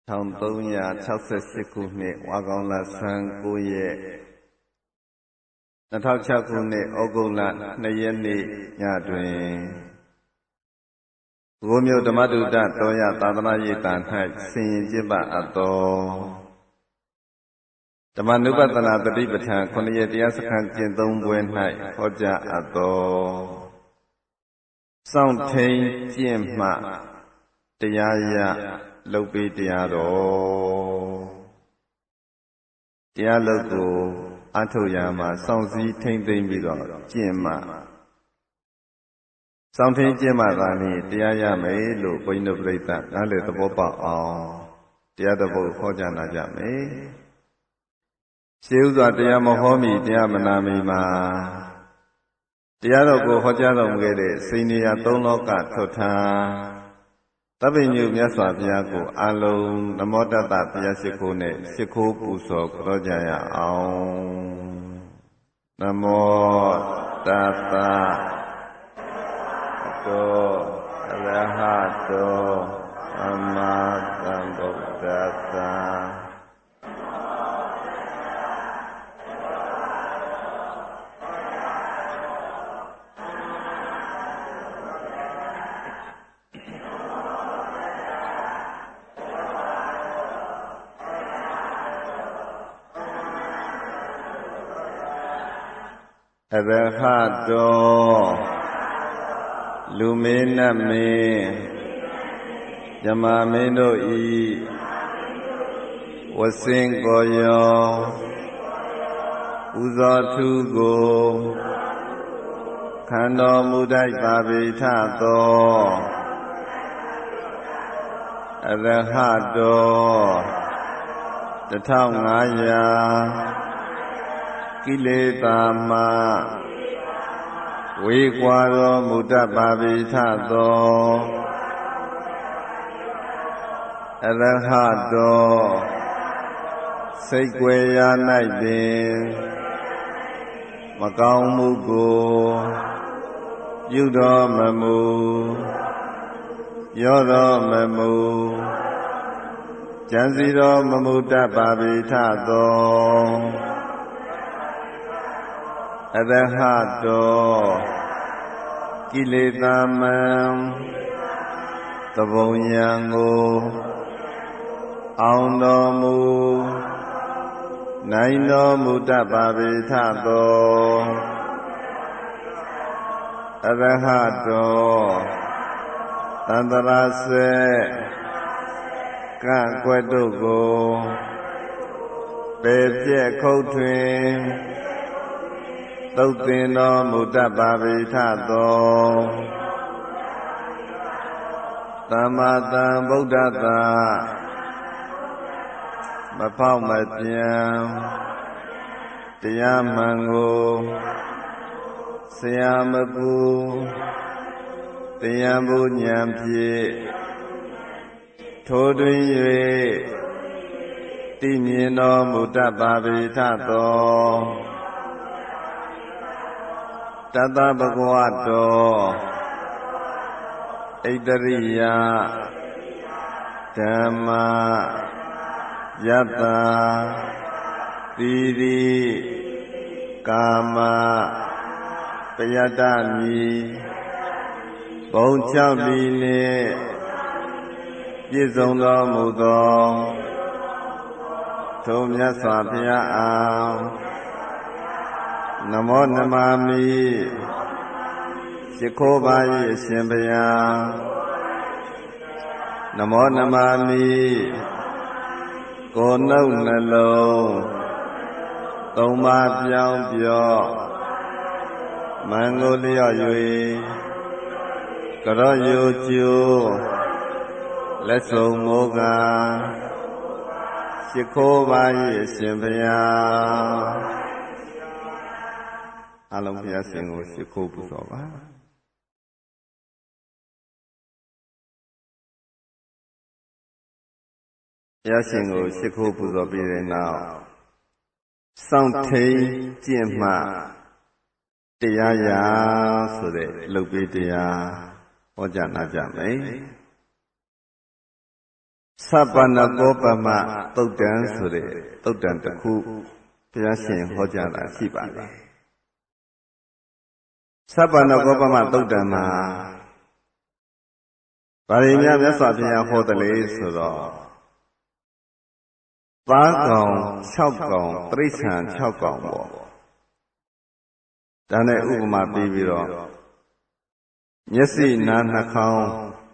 1368ခုနှစ်ဝါကောင်လဆန်း9ရက်2006ခုနှစ်ဩဂုတ်လ2ရက်နေ့ညတွင်ဘုရားမြို့ဓမ္မတုဒ္ဒတော်ရသာသနာရေးတာ၌ဆင်ရင်ကျင့်ပအပ်သောဓမ္မနုပဒနာတတိပဋ္ဌာန်9ရက်တရားစခန်းကျင့်သုံးပွဲ၌ဟောကြားအပ်သောစောင့်ထိန်ကျင့်မှတရားရလုပ်ပေးတရားတော်တရားလုပ်ကိုအထုတ်ရာမှာစောင့်စည်းထိမ့်သိမ့်ပြီးတော့ကျင့်မှစောင့်ထိန်ကျင့်မှသာလျှင်တရားရမယ်လို့ဘုန်းကြီးတို့ပြိဿနားလည်သဘောပေါက်အောင်တရားတော်ကိုဟောကြားနာကြမယ်ရှေးဥစွာတရားမဟောမီတရားမနာမီမှာတရားတော်ကိုဟောကြားတော်မူခဲ့တဲ့စိန်နေရသုံးလောကထွတ်ထားသဗ္ဗညုမြတ်စွာဘုရားကိုအလုံးနမောတတ္တဘုရားရှိခိုးနဲ့ရှိခိုးပူဇော်ကြောကြရအောင်နမောတတ္တတောအရဟတောသမ္မာသမ္ဗုဒ္ဓတ္တအရဟတောလူမေနတ်မင်းဇမမင်းတို့ဤဝဆင်းကိုယောပူဇော်ထုကိုခံတော်မူတတ်ပါပေထသောအရဟတော1500ကိလေသာမှဝေကွာတော်မူတတ်ပါပေထသောအရဟတောစိတ်ွယ်ရာ၌ပင်မကောင်းမှုကိုပြုတော်မမူပြောတော်မမူကြံစီတော်မမူတတ်ပါပေထသောအရဟတောကိလေသာမံသဘုံယံကိုအောင်တော်မူနိုင်တော်မူတတ်ပါပေထသောအရဟတောသန္တရာစေကံကွယ်တို့ကိုပေပြည့်ခုတ်ထွင်သုတ်သင်တော်မူတတ်ပါပေထသောသမ္မာသမ္ဗုဒ္ဓတ္တမဖောက်မပြန်တရားမှန်ကိုဆရာမကူတရားဘုဉာဏ်ဖြင့်ထိုတွင်၍သိမြင်တော်မူတတ်ပါပေထသောတတ္တဗဂဝတောဣတရိယဓမ္မယတ္တသီရိကာမပယတ္တမိဘုံ6လီနှင့်ပြည့်စုံတော်မူသောထိုမြတ်စွာဘုရားအားနမောနမမိရှိခိုးပါ၏အရှင်ဘုရားနမောနမမိကိုယ်နှုတ်နှလုံးသုံးပါးပြောင်းပြော့မန်ကိုလျော့၍ကရော့ယိုကျိုးလက်စုံမိုးကားရှိခိုးပါ၏အရှင်ဘုရားအလုံးဘုရားရှင်ကိုရှိခိုးပူဇော်ပါဘုရားရှင်ကိုရှိခိုးပူဇော်ပြီးတဲ့နောက်စောင့်ထိန်ကျင့်မှတရားရာဆိုတဲ့အလုပ်ပေးတရားဟောကြားနာကြမယ် Sabana Gopama Todan Suri, Todan the Ku, Piasin Hojana Sibane. Sabana Gopama Todama Parina Vesapia Hotele Suro Bagong, Chokong, Trisan, Chokong. Dane Upama Bibiro Yesi Nanakong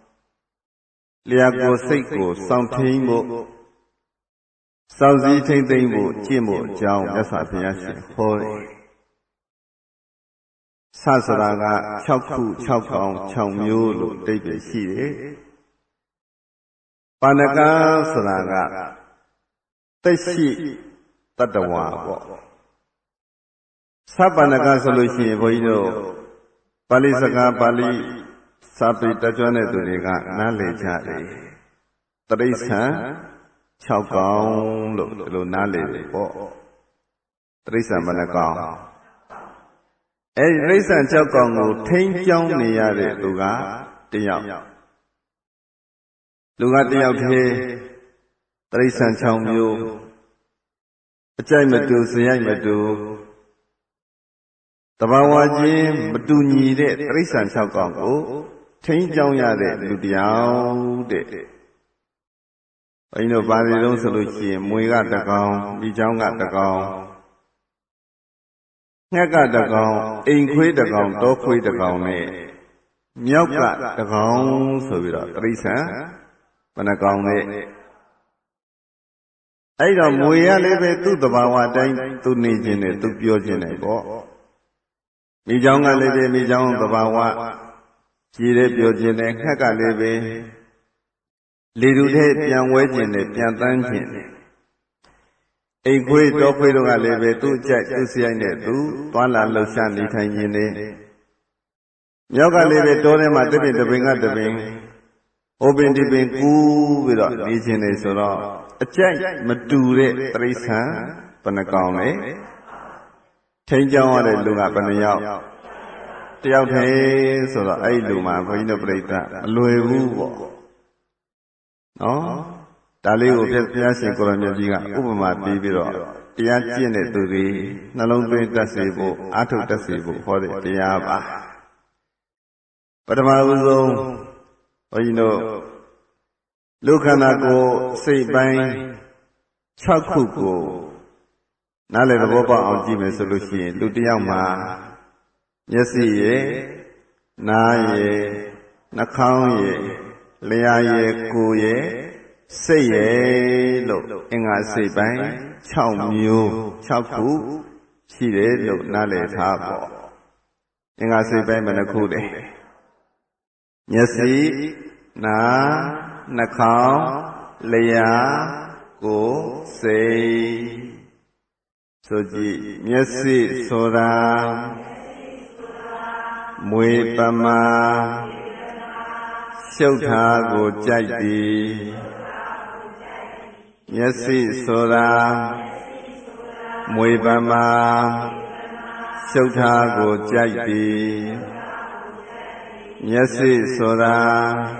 Liago Seiko, Santingo, Sauzi Tingo, Jimo, Jao, Vesapia, Holy. Sasaraga, Choku, Chokong, Chongmulu, David Shiri Panaga Saraga, Teshi, Tatawa. Sapanaga solution, Voido, Palisaga, Pali, Sapi, Tajane, Duriga, Nale Jari, Teresa, Chokong, Lunale, Teresa Managa. Race and Chokong, Ting Jong Niare, Luga, Diao. Luga Diao, Race and Chong Yu, a Jamadu, Siamadu, Tabawaji, Baduni, Race and Chokong, Ting Jong Yare, Ludiao, I know Bari don't salute him, we got the gong, we don't got the gong. Naga the gong, inquit the gong, don't quit the gong, Myoka the gong, so we are Teresa, when I gong. I don't we are living to the Bawa time to Nijin, to Pyojin. Mijonga lady, Mijong the Bawa, Jire Pyojin, Haka levy, little head, young wedding, Piantanjin. A great dog widow I live to Jack to see I net to Tuala Losan Italian. Yoga live told him at the bring up the ring. Open the ring, cool without reaching a solo. A jack, Mature, Teresa, Panacone. Change on the look up and out. The out hay, so that I do my point of break. Louis. No? Dali will get Piasin Colombia, Ubama Bibiro, Piacine to the Nalong Tasibo, Ato Tasibo for the Piaba. But I was Lucanago, say by Chakuko, Nale the Boba on Jimmy Solution, Ludiama, Yesi, Naye, Nakauye, Leaye, Kuye. Say ye, look, in I say bang, chow mew, chow ku, she did look nale tabo. In I say bang, and a cool day. Yesi, na, nakao, lea, go, say. So ji, yesi, soda, mui pama, shota go jai. Yesi Soda Muibama Shota go Jai. Yesi Soda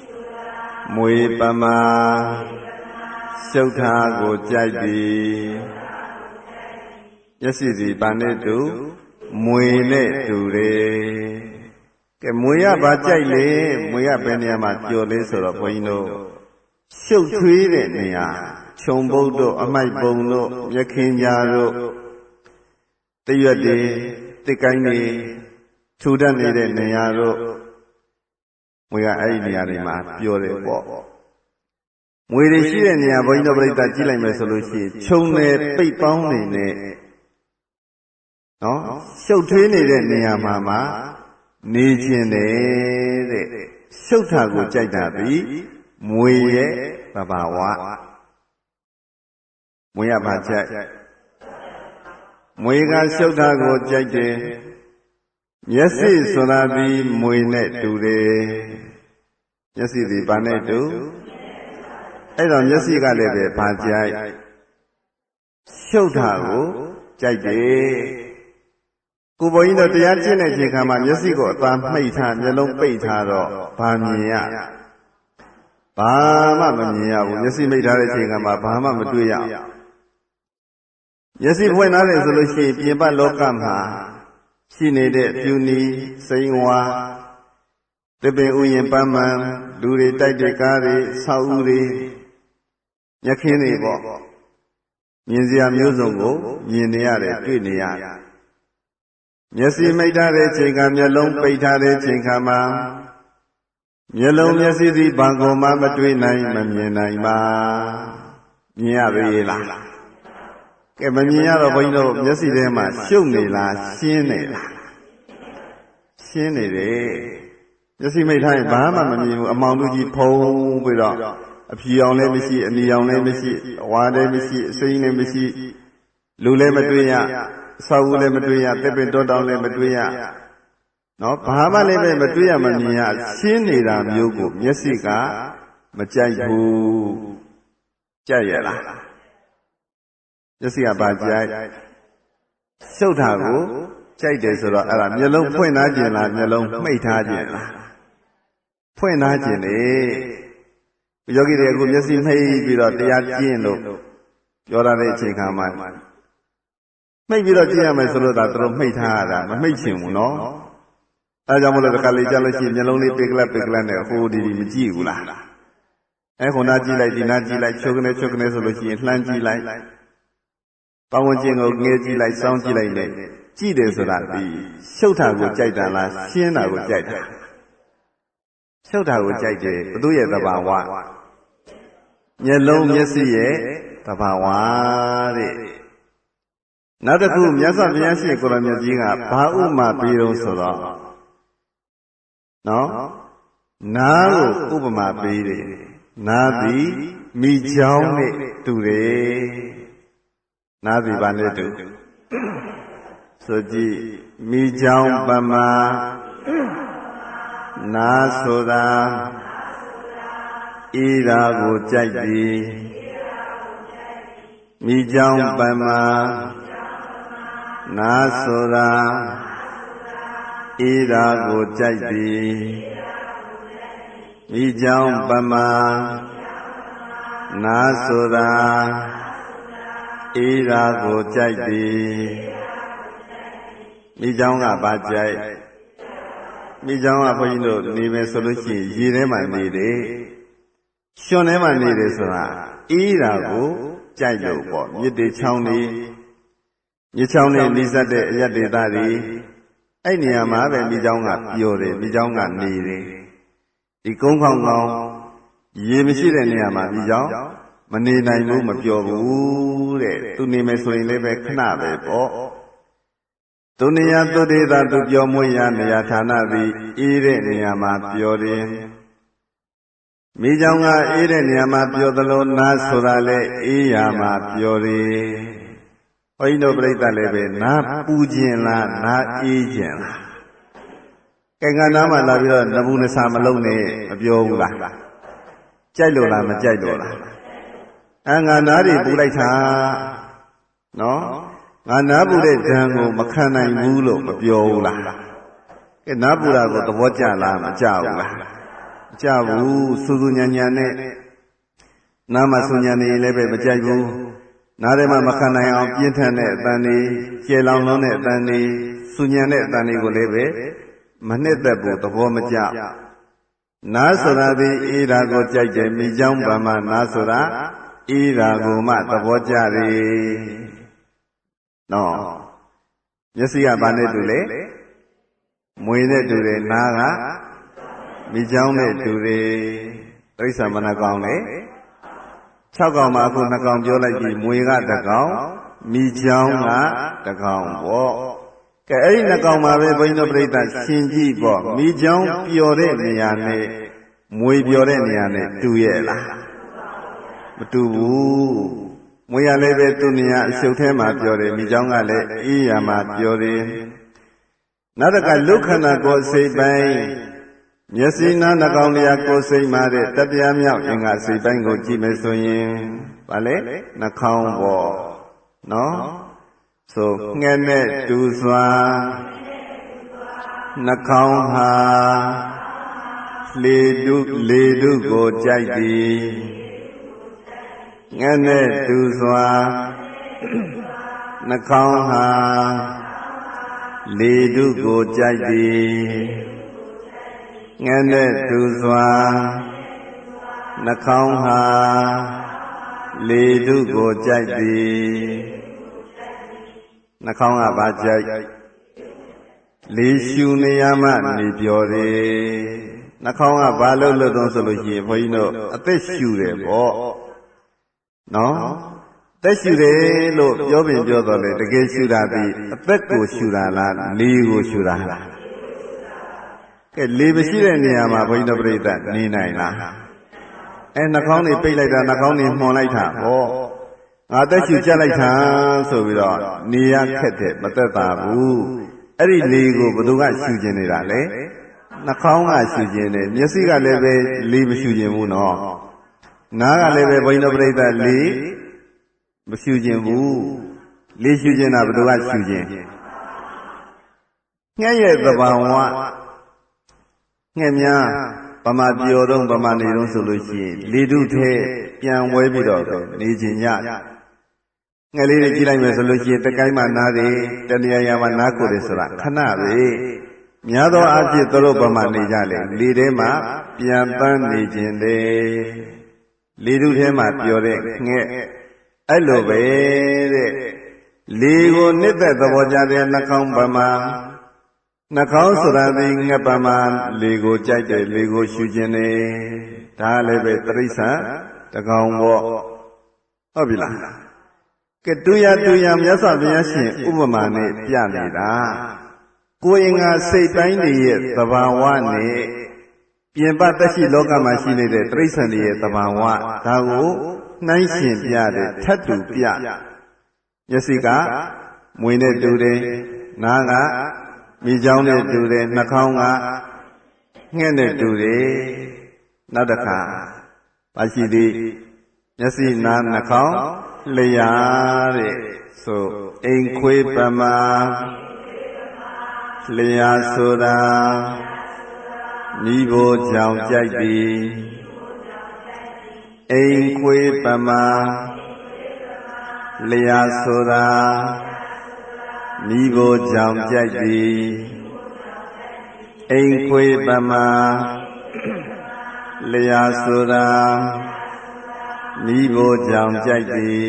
Muibama Shota go Jai. Yesi di Banetu Muine Dure. Ke Muya Bajai, Muya Benyama Jole Sora Poino. Show tweet Nia, Chombodo, Amaibono, Yakinyaro, the Yadi, the Kaini, Tudani, Niaro. We are Ainiarima, Pure Walk. We see Nia, Boino Brita Chile Mesolushi, Chone, Paypound in it. No, show tweet Nia Mama, Nijin, Shotago Jaitabi. Muye Babawa Muya Bajak Muiga Shotago Jake Yesi Sonabi Muine Dure Yesi the Banetu I don't Yesi Galebe Bajak Shotago Jake Kuboino the Arjane Jikama Yesigo Tam Maita Yellow Beta Bamia ဘာမှမမြင်ရဘူးမျက်စိမိတ်ထားတဲ့အချိန်ကမှဘာမှမတွေ့ရမျက်စိဖွင့်ထားတယ်ဆိုလို့ရှိရင်ပြင်ပလောကမှာရှိနေတဲ့ပြူနီစိန်ဝါတပင်ဥယျာဉ်ပန်းမှန်လူတွေတိုက်တဲ့ကားတွေဆောက်ဦးတွေညခင်းတွေပေါ့မြင်စရာမျိုးစုံကိုမြင်နေရတယ်တွေ့နေရမျက်စိမိတ်ထားတဲ့အချိန်ကမျက်လုံးပိတ်ထားတဲ့အချိန်ခါမှာမျက်လုံးမျက်စိသည်ဘာကိုမှမတွေ့နိုင်မမြင်နိုင်ပါမြင်ရသေးလားကဲမမြင်ရတော့ဘုန်းကြီးတို့မျက်စိထဲမှာရှုပ်နေလားရှင်းနေလားရှင်းနေတယ်မျက်စိမိတ်ထားရင်ဘာမှမမြင်ဘူးအမောင်တို့ကြီးဖုံးပြီးတော့အဖြူအောင်လည်းမရှိအနီအောင်လည်းမရှိအဝါလည်းမရှိအစိမ်းလည်းမရှိလူလည်းမတွေ့ရအဆောက်အဦလည်းမတွေ့ရတစ်ပင်တောတောင်လည်းမတွေ့ရနော်ဘာမှလည်းပဲမတွေ့ရမမြင်ရရှင်းနေတာမျိုးကိုမျက်စိကမကြိုက်ဘူးကြိုက်ရလားမျက်စိကဘာကြိုက်ရှုပ်တာကိုကြိုက်တယ်ဆိုတော့အဲ့ဒါမျက်လုံးဖွင့်ထားခြင်းလားမျက်လုံးမှိတ်ထားခြင်းလားဖွင့်ထားခြင်းလေယောဂီတွေအခုမျက်စိမှိတ်ပြီးတော့တရားကျင့်လို့ပြောရတဲ့အချိန်ခါမှာမှိတ်ပြီးတော့ကျင့်ရမယ်ဆိုလို့ဒါတို့မှိတ်ထားရတာမမှိတ်ချင်ဘူးနော်အဲကြောင့်မလို့တခါလေကြားလို့ရှိရင်မျက်လုံးလေးပိကလပ်နဲ့ဟိုဒီမကြည့်ဘူးလားခုနာကြည့်လိုက်ဒီနာကြည့်လိုက်ချုပ်ကနေဆိုလို့ရှိရင်လှမ်းကြည့်လိုက်ပဝန်းကျင်ကိုငဲကြည့်လိုက်စောင်းကြည့်လိုက်နဲ့ကြည့်တယ်ဆိုတာဒီရှုပ်တာကိုကြိုက်တာလားရှင်းတာကိုကြိုက်တာရှုပ်တာကိုကြိုက်တယ်ဘသူရဲ့သဘာဝမျက်လုံးမျက်စိရဲ့သဘာဝတဲ့နောက်တစ်ခုမြတ်စွာဘုရားရှင်ကိုရမြတ်ကြီးကဘာဥမာပေးတော့ဆိုတော့နော်နားကိုဥပမာပေးတယ်နားသည်မိချောင်းနဲ့တူတယ်နားသည်ဘာနဲ့တူဆိုကြည့်မိချောင်းပမာနားဆိုတာဤရာကိုကြိုက်သည်မိချောင်းပမာနားဆိုတာဤရာကိုကြိုက်သည်မိချောင်းပမာနားဆိုတာဤရာကိုကြိုက်သည်မိချောင်းကဘာကြိုက်မိချောင်းကဘုန်းကြီးတို့နေမယ်ဆိုလို့ရှိရင်ရေထဲမှာနေတယ်ရှင်ထဲမှာနေတယ်ဆိုတာဤရာကိုကြိုက်လို့ပေါ့မြစ်တေချောင်းနေမြစ်ချောင်းနဲ့နီးစပ်တဲ့အရက်ဒေသတွေအဲ့နေရာမှာပဲမိချောင်းကပျော်တယ်မိချောင်းကနေတယ်ဒီကုန်းခေါင်ကောင်ရေမရှိတဲ့နေရာမှာမိချောင်းမနေနိုင်ဘူးမပျော်ဘူးတဲ့သူနေမယ်ဆိုရင်လည်းပဲခဏပဲပေါ့သူနေရာသူဒေသသူပျော်မွေ့ရာနေရာဌာနသည်အေးတဲ့နေရာမှာပျော်တယ်မိချောင်းကအေးတဲ့နေရာမှာပျော်သလိုနားဆိုတာလည်းအေးရာမှာပျော်တယ်ဘုန်းကြီးတို့ပြိဿလည်းပဲနားပူခြင်းလားနားအေးခြင်းလားကဲငါနားမှာလာပြီးတော့နဘူးနဆာမလုံးနဲ့မပြောဘူးလားကြိုက်လို့လားမကြိုက်လို့လားငါနားတွေပူလိုက်တာနော်ငါနားပူတဲ့ဓာန်ကိုမခံနိုင်ဘူးလို့မပြောဘူးလားကဲနားပူတာကိုသဘောကျလားမကျဘူးလားမကျဘူးစူးစူးညံညံနဲ့နားမှာစူညံနေလည်းပဲမကြိုက်ဘူးနားထဲမှာမခံနိုင်အောင်ပြင်းထန်တဲ့အတန်တွေကျေလောင်လုံးတဲ့အတန်တွေစူညံတဲ့အတန်တွေကိုလည်းပဲမနှစ်သက်ဘူးသဘောမကျနားဆိုတာဒီအေးတာကိုကြိုက်တယ်မိချောင်းပမာနားဆိုတာအေးတာကိုမှသဘောကျတယ်နော်မျက်စိကဘာနဲ့တူလဲမွေနဲ့တူတယ်နားကမိချောင်းနဲ့တူတယ်တိစ္ဆာမနှကောင်လေ6ကောင်မှာအခု2ကောင်ပြောလိုက်ပြီမွေက1ကောင်မိချောင်းက1ကောင်ပေါ့ကဲအဲ့ဒီ2ကောင်မှာပဲဘုန်းကြီးတို့ပြိဿရှင်ကြည့်ပေါ့မိချောင်းပျော်တဲ့နေရာနဲ့မွေပျော်တဲ့နေရာနဲ့တူရဲ့လားမတူဘူးမွေရလည်းပဲသူ့နေရာအရှုပ်ထဲမှာပျော်တယ်မိချောင်းကလည်းအေးရာမှာပျော်တယ်နောက်တစ်ခါလုခန္ဓာကိုယ်စိတ်ပိုင်းမျက်စိနားနှာခေါင်းတရားကိုယ်စိတ်မှာတဲ့တတရားမြောက်အင်္ဂါစိတ်ပိုင်းကိုကြည့်မယ်ဆိုရင်ဗာလေနှာခေါင်းပေါ့နော်ဆိုငှက်နဲ့တူစွာနှာခေါင်းဟာလေတုကိုကြိုက်သည်ငှက်နဲ့တူစွာနှာခေါင်းဟာလေတုကိုကြိုက်သည်ငှက်နဲ့တူစွာနှာခေါင်းဟာလေတုကိုကြိုက်သည်နှာခေါင်းကဘာကြိုက်လေရှူနေရမှနေပြောတယ်နှာခေါင်းကဘာလို့တော့ဆိုလို့ရှိရင်ဘုန်းကြီးတို့အသက်ရှူတယ်ပေါ့နော်အသက်ရှူတယ်လို့ပြောတော့လေတကယ်ရှူတာဒီအသက်ကိုရှူတာလားလေကိုရှူတာလားကဲလေမရှိတဲ့နေရာမှာဘုန်းကြီးတို့ပြိဿနေနိုင်လားနှာခေါင်းတွေပိတ်လိုက်တာနှာခေါင်းတွေမှွန်လိုက်တာဟောငါသက်ရှူကြက်လိုက်တာဆိုပြီးတော့နေရခက်တဲ့မသက်သာဘူးအဲ့ဒီလေကိုဘယ်သူကရှူခြင်းနေတာလဲနှာခေါင်းကရှူခြင်းတယ်မျက်စိကလည်းပဲလေမရှူခြင်းဘူးနော်နားကလည်းပဲဘုန်းကြီးတို့ပြိဿလေမရှူခြင်းဘူးလေရှူခြင်းတာဘယ်သူကရှူခြင်းငှက်ရဲ့သဘာဝငှက်များဗမာပြောတော့ဗမာနေတော့ဆိုလို့ရှိရင်လေတုထဲပြန်ဝဲပြီးတော့နေခြင်းညငှက်လေးတွေကြည့်လိုက်မယ်ဆိုလို့ရှိရင်တကိုင်းမှနားတယ်တနေရာမှာနားကိုတယ်ဆိုတာခဏပဲများသောအားဖြင့်သူတို့ဗမာနေကြလေလေထဲမှာပြန်ပန်းနေခြင်းတယ်လေတုထဲမှာပြောတဲ့ငှက်အဲ့လိုပဲတဲ့လေကိုနှစ်သက်သဘောကြတဲ့နှာခေါင်းဗမာနှာခေါင်းဆိုတာဒီငှက်ပမာလေကိုကြိုက်တယ်လေကိုရှူခြင်းနေဒါလည်းပဲတိရစ္ဆာန်တကောင်ပေါ့ဟုတ်ပြီလားကဲတူရမြတ်စွာဘုရားရှင်ဥပမာနဲ့ပြနေတာကိုယ်အင်္ဂါစိတ်တိုင်းတွေရဲ့သဘာဝနဲ့ပြင်ပသက်ရှိလောကမှာရှိနေတဲ့တိရစ္ဆာန်တွေရဲ့သဘာဝဒါကိုနှိုင်းရှင်ပြတယ်ထပ်တူပြမျက်စိကမွေနဲ့တူတယ်နားကမိချောင်းနဲ့တူတယ်နှာခေါင်းကငှက်နဲ့တူတယ်နောက်တစ်ခါပါရှိသည်မျက်စိနားနှာခေါင်းလျှာတဲ့ဆိုအိမ်ခွေးပမာလျှာဆိုတာမိဖို့ကြောင့်ကြိုက်သည်အိမ်ခွေးပမာလျှာဆိုတာမိဖို့ကြောင့်ကြိုက်သည်အိမ်ခွေးပမာလျှာဆိုတာမိဖို့ကြောင့်ကြိုက်သည်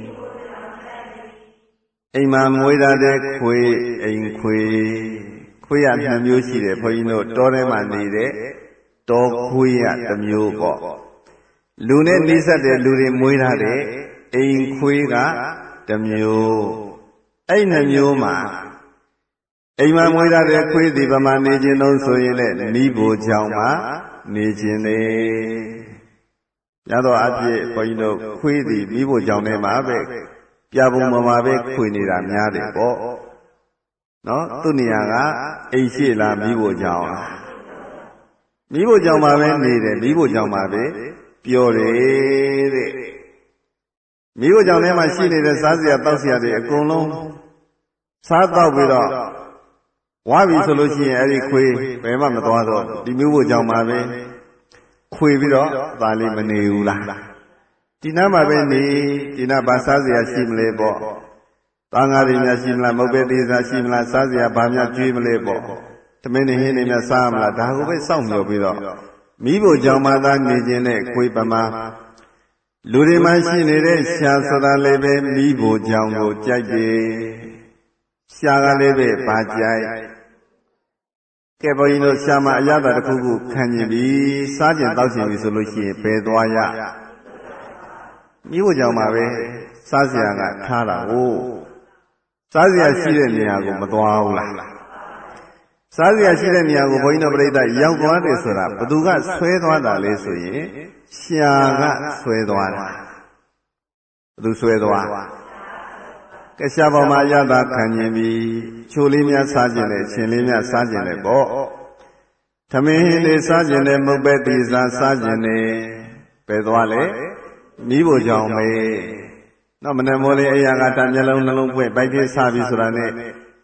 အိမ်မှာမွေးထားတဲ့ခွေးအိမ်ခွေးရ2မျိုးရှိတယ်ဘုန်းကြီးတို့တောထဲမှာနေတဲ့တောခွေးရ1မျိုးပေါ့လူနဲ့နှိစက်တဲ့လူတွေမွေးထားတဲ့အိမ်ခွေးက1မျိုးအဲ့2မျိုးမှာအိမ်မှာမွေးထားတဲ့ခွေးဒီဗမာနေခြင်းတော့ဆိုရင်လည်းမိဖို့ကြောင့်မှနေခြင်းလေရတော့အဖြစ်ဘုန်းကြီးတို့ခွေးဒီမိဖို့ကြောင့်လည်းမှာပဲပြပုံမှာပဲခွေနေတာများတယ်ပေါ့နော်သူ့နေရာကအိမ်ရှိလားမိဖို့ကြောင့်မိဖို့ကြောင့်မှာပဲနေတယ်မိဖို့ကြောင့်မှာပဲပြောတယ်တဲ့မိဖို့ကြောင့်ထဲမှာရှိနေတဲ့စားစရာတောက်စရာတွေအကုန်လုံးစားတော့ပြီးတော့ဝါပြီဆိုလို့ရှိရင်အဲ့ဒီခွေးဘယ်မှမသွားတော့ဒီမိဖို့ကြောင့်မှာပဲခွေပြီးတော့ဒါလေးမနေဘူးလားဒီနားမှာပဲနေဒီနားဘာစားစရာရှိမလဲပေါ့တန်ဃာတွေများရှိမလားမုတ်ပဲသေးစားရှိမလားစားစရာဘာများကျွေးမလဲပေါ့သမင်းနေဟင်းနေများစားမလားဒါကိုပဲစောင့်မျှော်ပြီးတော့မိဖို့ကြောင့်မှသာနေခြင်းနဲ့ခွေးပမာလူတွေမှရှိနေတဲ့ရှာဆိုတာလည်းပဲမိဖို့ကြောင့်ကိုကြိုက်တယ်ရှာကလည်းပဲဘာကြိုက်ကဲဘုန်းကြီးတို့ရှာမအရသာတစ်ခုခုခံကျင်ပြီးစားကျင်တောက်ကျင်ပြီဆိုလို့ရှိရင်ဘယ်သွားရမိဖို့ကြောင့်ပါပဲစားစရာကထားတာဟုတ်စားစရာရှိတဲ့နေရာကိုမသွားဘူးလားစားစရာရှိတဲ့နေရာကိုဘုန်းကြီးတို့ပြိဿရောက်သွားတယ်ဆိုတာဘသူကဆွဲသွားတာလဲဆိုရင်ရှာကဆွဲသွားတာဘသူဆွဲသွားကဲရှာပေါ်မှာရတာခံကျင်ပြီးချိုလေးများစားကျင်တယ်ရှင်လေးများစားကျင်တယ်ပေါ့သမင်းလေးစားကျင်တယ်မုတ်ပဲတိစားစားကျင်တယ်ပဲသွားလေမိဖို့ကြောင့်ပဲတော့မနက်မိုးလေးအရာကတမျက်လုံးနှလုံးပွင့်ပိုက်ပြစားပြီဆိုတာနဲ့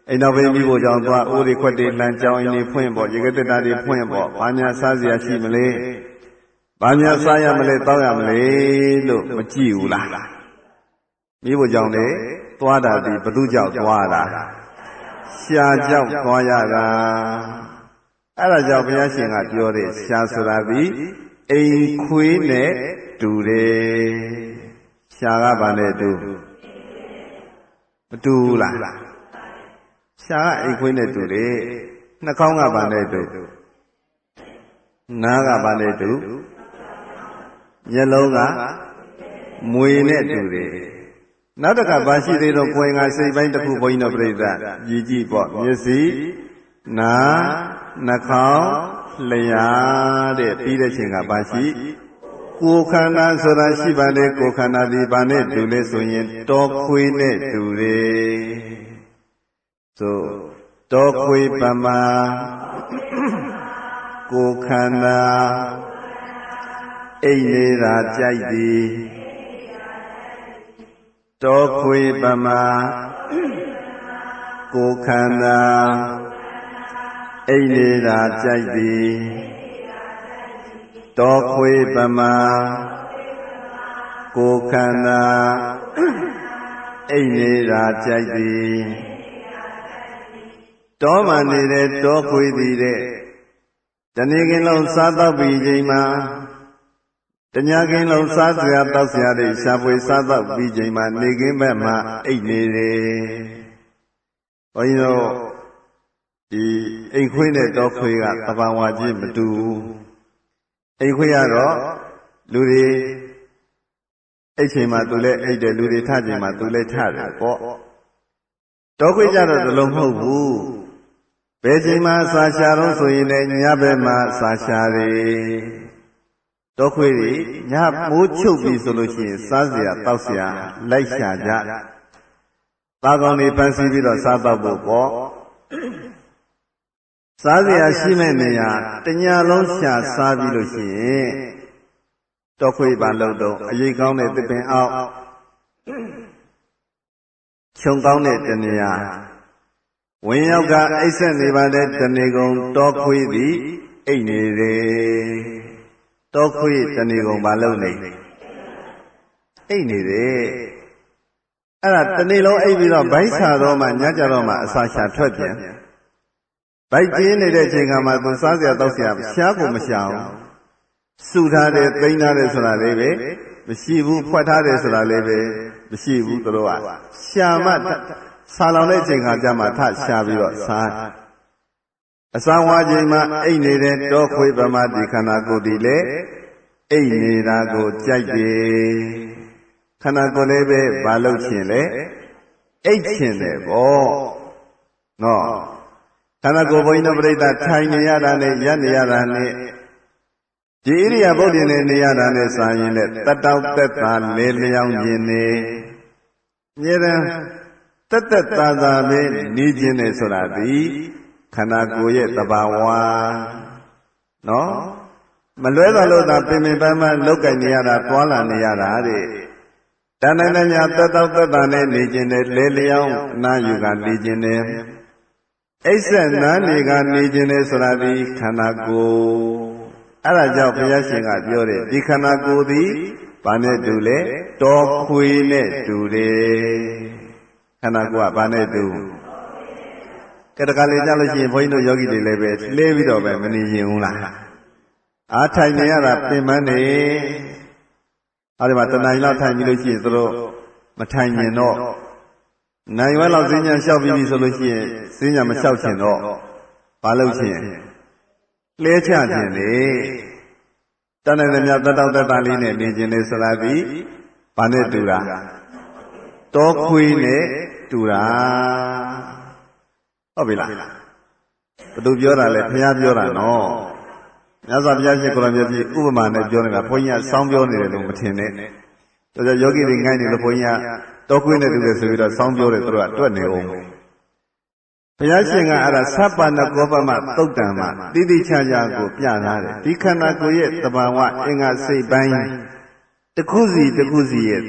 အိမ်တော်ဘေးမိဖို့ကြောင့်သွားအိုးတွေခွက်တွေလှန်ကြောင်းအိမ်တွေဖွင့်ပေါ့ရေကတက်တာတွေဖွင့်ပေါ့ဘာများစားစရာရှိမလဲဘာများစားရမလဲတောက်ရမလဲလို့မကြည့်ဘူးလားမိဖို့ကြောင့်လေသွားတာဒီဘသူကြောင့်သွားတာရှားကြောင့်သွားရတာအဲ့ဒါကြောင့်ဘုရားရှင်ကပြောတဲ့ရှားဆိုတာဒီအိမ်ခွေးနဲ့တူတယ်ရှားကဘာနဲ့တူမတူဘူးလားရှားကအိမ်ခွေးနဲ့တူတယ်နှာခေါင်းကဘာနဲ့တူနားကဘာနဲ့တူမျက်လုံးကမွေနဲ့တူတယ်နောက်တစ်ခါဘာရှိသေးတော့ကိုယ်ငါစိတ်ပိုင်းတစ်ခုဘုန်းကြီးတို့ပြိဿကြည်ကြည်ပေါ့မျက်စိနားနှာခေါင်းလျှာတဲ့ပြီးတဲ့ချိန်ကဘာရှိကိုယ်ခန္ဓာဆိုတာရှိပါလေကိုယ်ခန္ဓာဒီဘာနဲ့တူလဲဆိုရင်တောခွေးနဲ့တူတယ်ဆိုတောခွေးပမာကိုယ်ခန္ဓာအိတ်နေတာကြိုက်သည်တောခွေပမာကိုယ်ခန္ဓာအိတ်နေတာကြိုက်သည်တောခွေပမာကိုယ်ခန္ဓာအိတ်နေတာကြိုက်သည်တောမှနေတဲ့တောခွေသည်တဲ့တနေ့ကလုံးစားတော့ပြီးချိန်မှာတညာကင်းလုံးစားစရာတောက်စရာတွေရှာဖွေစားတော့ပြီးချိန်မှာနေကင်းဘက်မှာအိတ်နေတယ်။ဘုန်းကြီးတို့ဒီအိတ်ခွေးနဲ့တောခွေးကသဘာဝချင်းမတူဘူး။အိတ်ခွေးကတော့လူတွေအိတ်ချိန်မှာသူလည်းအိတ်တယ်လူတွေထချိန်မှာသူလည်းထတယ်ပေါ့။တောခွေးကြတော့ဒီလိုမဟုတ်ဘူး။ဘယ်ချိန်မှာစာရှာတော့ဆိုရင်လည်းညဘက်မှာစာရှာတယ်။တောခွေးတွေညမိုးချုပ်ပြီဆိုလို့ရှိရင်စားစရာတောက်စရာလိုက်ရှာကြ။သားကောင်းတွေပန်းစီပြီးတော့စားတော့ဖို့ပေါ့။စားစရာရှိမဲ့နေရာတညာလုံးရှာစားပြီးလို့ရှိရင်တောခွေးပါလို့တော့အရေးကောင်းတဲ့သစ်ပင်အောက်ခြုံကောင်းတဲ့တနေရာဝင်ရောက်ကအိတ်ဆက်နေပါတဲ့တနေကုန်တောခွေးသည်အိတ်နေတယ်တောခွေးတနေကုန်ဘာလုပ်နေအိတ်နေတယ်အဲ့ဒါတနေလုံးအိတ်ပြီးတော့ဘိုက်ဆာတော့မှညကြတော့မှအစာရှာထွက်ပြန်ဘိုက်ကျင်းနေတဲ့အချိန်ကမှသူစားစရာတောက်စရာရှားကိုမရှာအောင်စုထားတယ်သိမ်းထားတယ်ဆိုတာလေးပဲမရှိဘူးဖွက်ထားတယ်ဆိုတာလေးပဲမရှိဘူးသူတို့ကရှာမှဆာလောင်တဲ့အချိန်ခါကျမှထရှာပြီးတော့စားအစာဝါချိန်မှာအိတ်နေတဲ့တောခွေးပမာဒီခန္ဓာကိုယ်ဒီလေအိတ်နေတာကိုကြိုက်တယ်ခန္ဓာကိုယ်လေးပဲဘာလို့ချင်လဲအိတ်ချင်တယ်ပေါ့နော်ခန္ဓာကိုယ်ဘုန်းကြီးတို့ပြိဿထိုင်နေရတာနဲ့ရပ်နေရတာနဲ့ဒီဣရိယာပုဒ်တင်နေရတာနဲ့စာရင်နဲ့တတောက်သက်သာလေလျောင်းခြင်းနေမြေတံတက်တက်သာသာပဲနေခြင်းနဲ့ဆိုတာဒီခန္ဓာကိုယ်ရဲ့သဘာဝနော်မလွဲတော်လို့သာပင်ပင်ပန်းပန်းလောက်ကင်နေရတာတွာလာနေရတာတဲ့တဏ္ဍာညာတက်တောက်သက်သာနဲ့နေခြင်းနဲ့လေလျောင်းနာယူကနေခြင်းနဲ့အိစ္ဆနာနေကနေခြင်းနဲ့ဆိုတာဒီခန္ဓာကိုယ်အဲ့ဒါကြောင့်ဘုရားရှင်ကပြောတယ်ဒီခန္ဓာကိုယ်သည်ဘာနဲ့တူလဲတောခွေနဲ့တူတယ်ခန္ဓာကိုယ်ကဘာနဲ့တူကတကလေးကြလို့ရှိရင်ဘုန်းကြီးတို့ယောဂီတွေလည်းပဲလှဲပြီးတော့ပဲမနေရင်ဘူးလားအားထိုင်နေရတာပင်ပန်းနေအဲဒီမှာတဏှာကြီးလောက်ထိုင်ပြီးလို့ရှိရင်သူတို့မထိုင်မြင်တော့နိုင်ဝဲလောက်ဈဉ္ညာလျှောက်ပြီးပြီဆိုလို့ရှိရင်ဈဉ္ညာမလျှောက်ချင်တော့ဘာလို့ချင်လဲချခြင်းလေတဏှာနဲ့မြတ်တတောက်တတလေးနဲ့နေခြင်းလေဆိုတာဒီဘာနဲ့တူတာတောခွေးနဲ့တူတာဟုတ်ပြီလားဘသူပြောတာလဲဘုရားပြောတာနော်မြတ်စွာဘုရားရှင်ကိုယ်တော်မြတ်ကြီးဥပမာနဲ့ပြောနေတာဘုန်းကြီးကစောင်းပြောနေတယ်လို့မထင်နဲ့ဒါကြောင့်ယောဂီတွေငိုင်းနေလို့ဘုန်းကြီးကတောခွေးနဲ့တူတယ်ဆိုပြီးတော့စောင်းပြောတယ်သူတို့ကတွက်နေအောင်ဘုရားရှင်ကအဲ့ဒါသဗ္ဗနကောပမသုတ်တံမှာတိတိချာချာကိုပြထားတယ်ဒီခန္ဓာကိုယ်ရဲ့သဘာဝအင်္ဂါစိတ်ပိုင်းတစ်ခုစီတစ်ခုစီရဲ့သဘောသဘာဝဒါကိုမြင်အောင်လို့ဘုရားပြ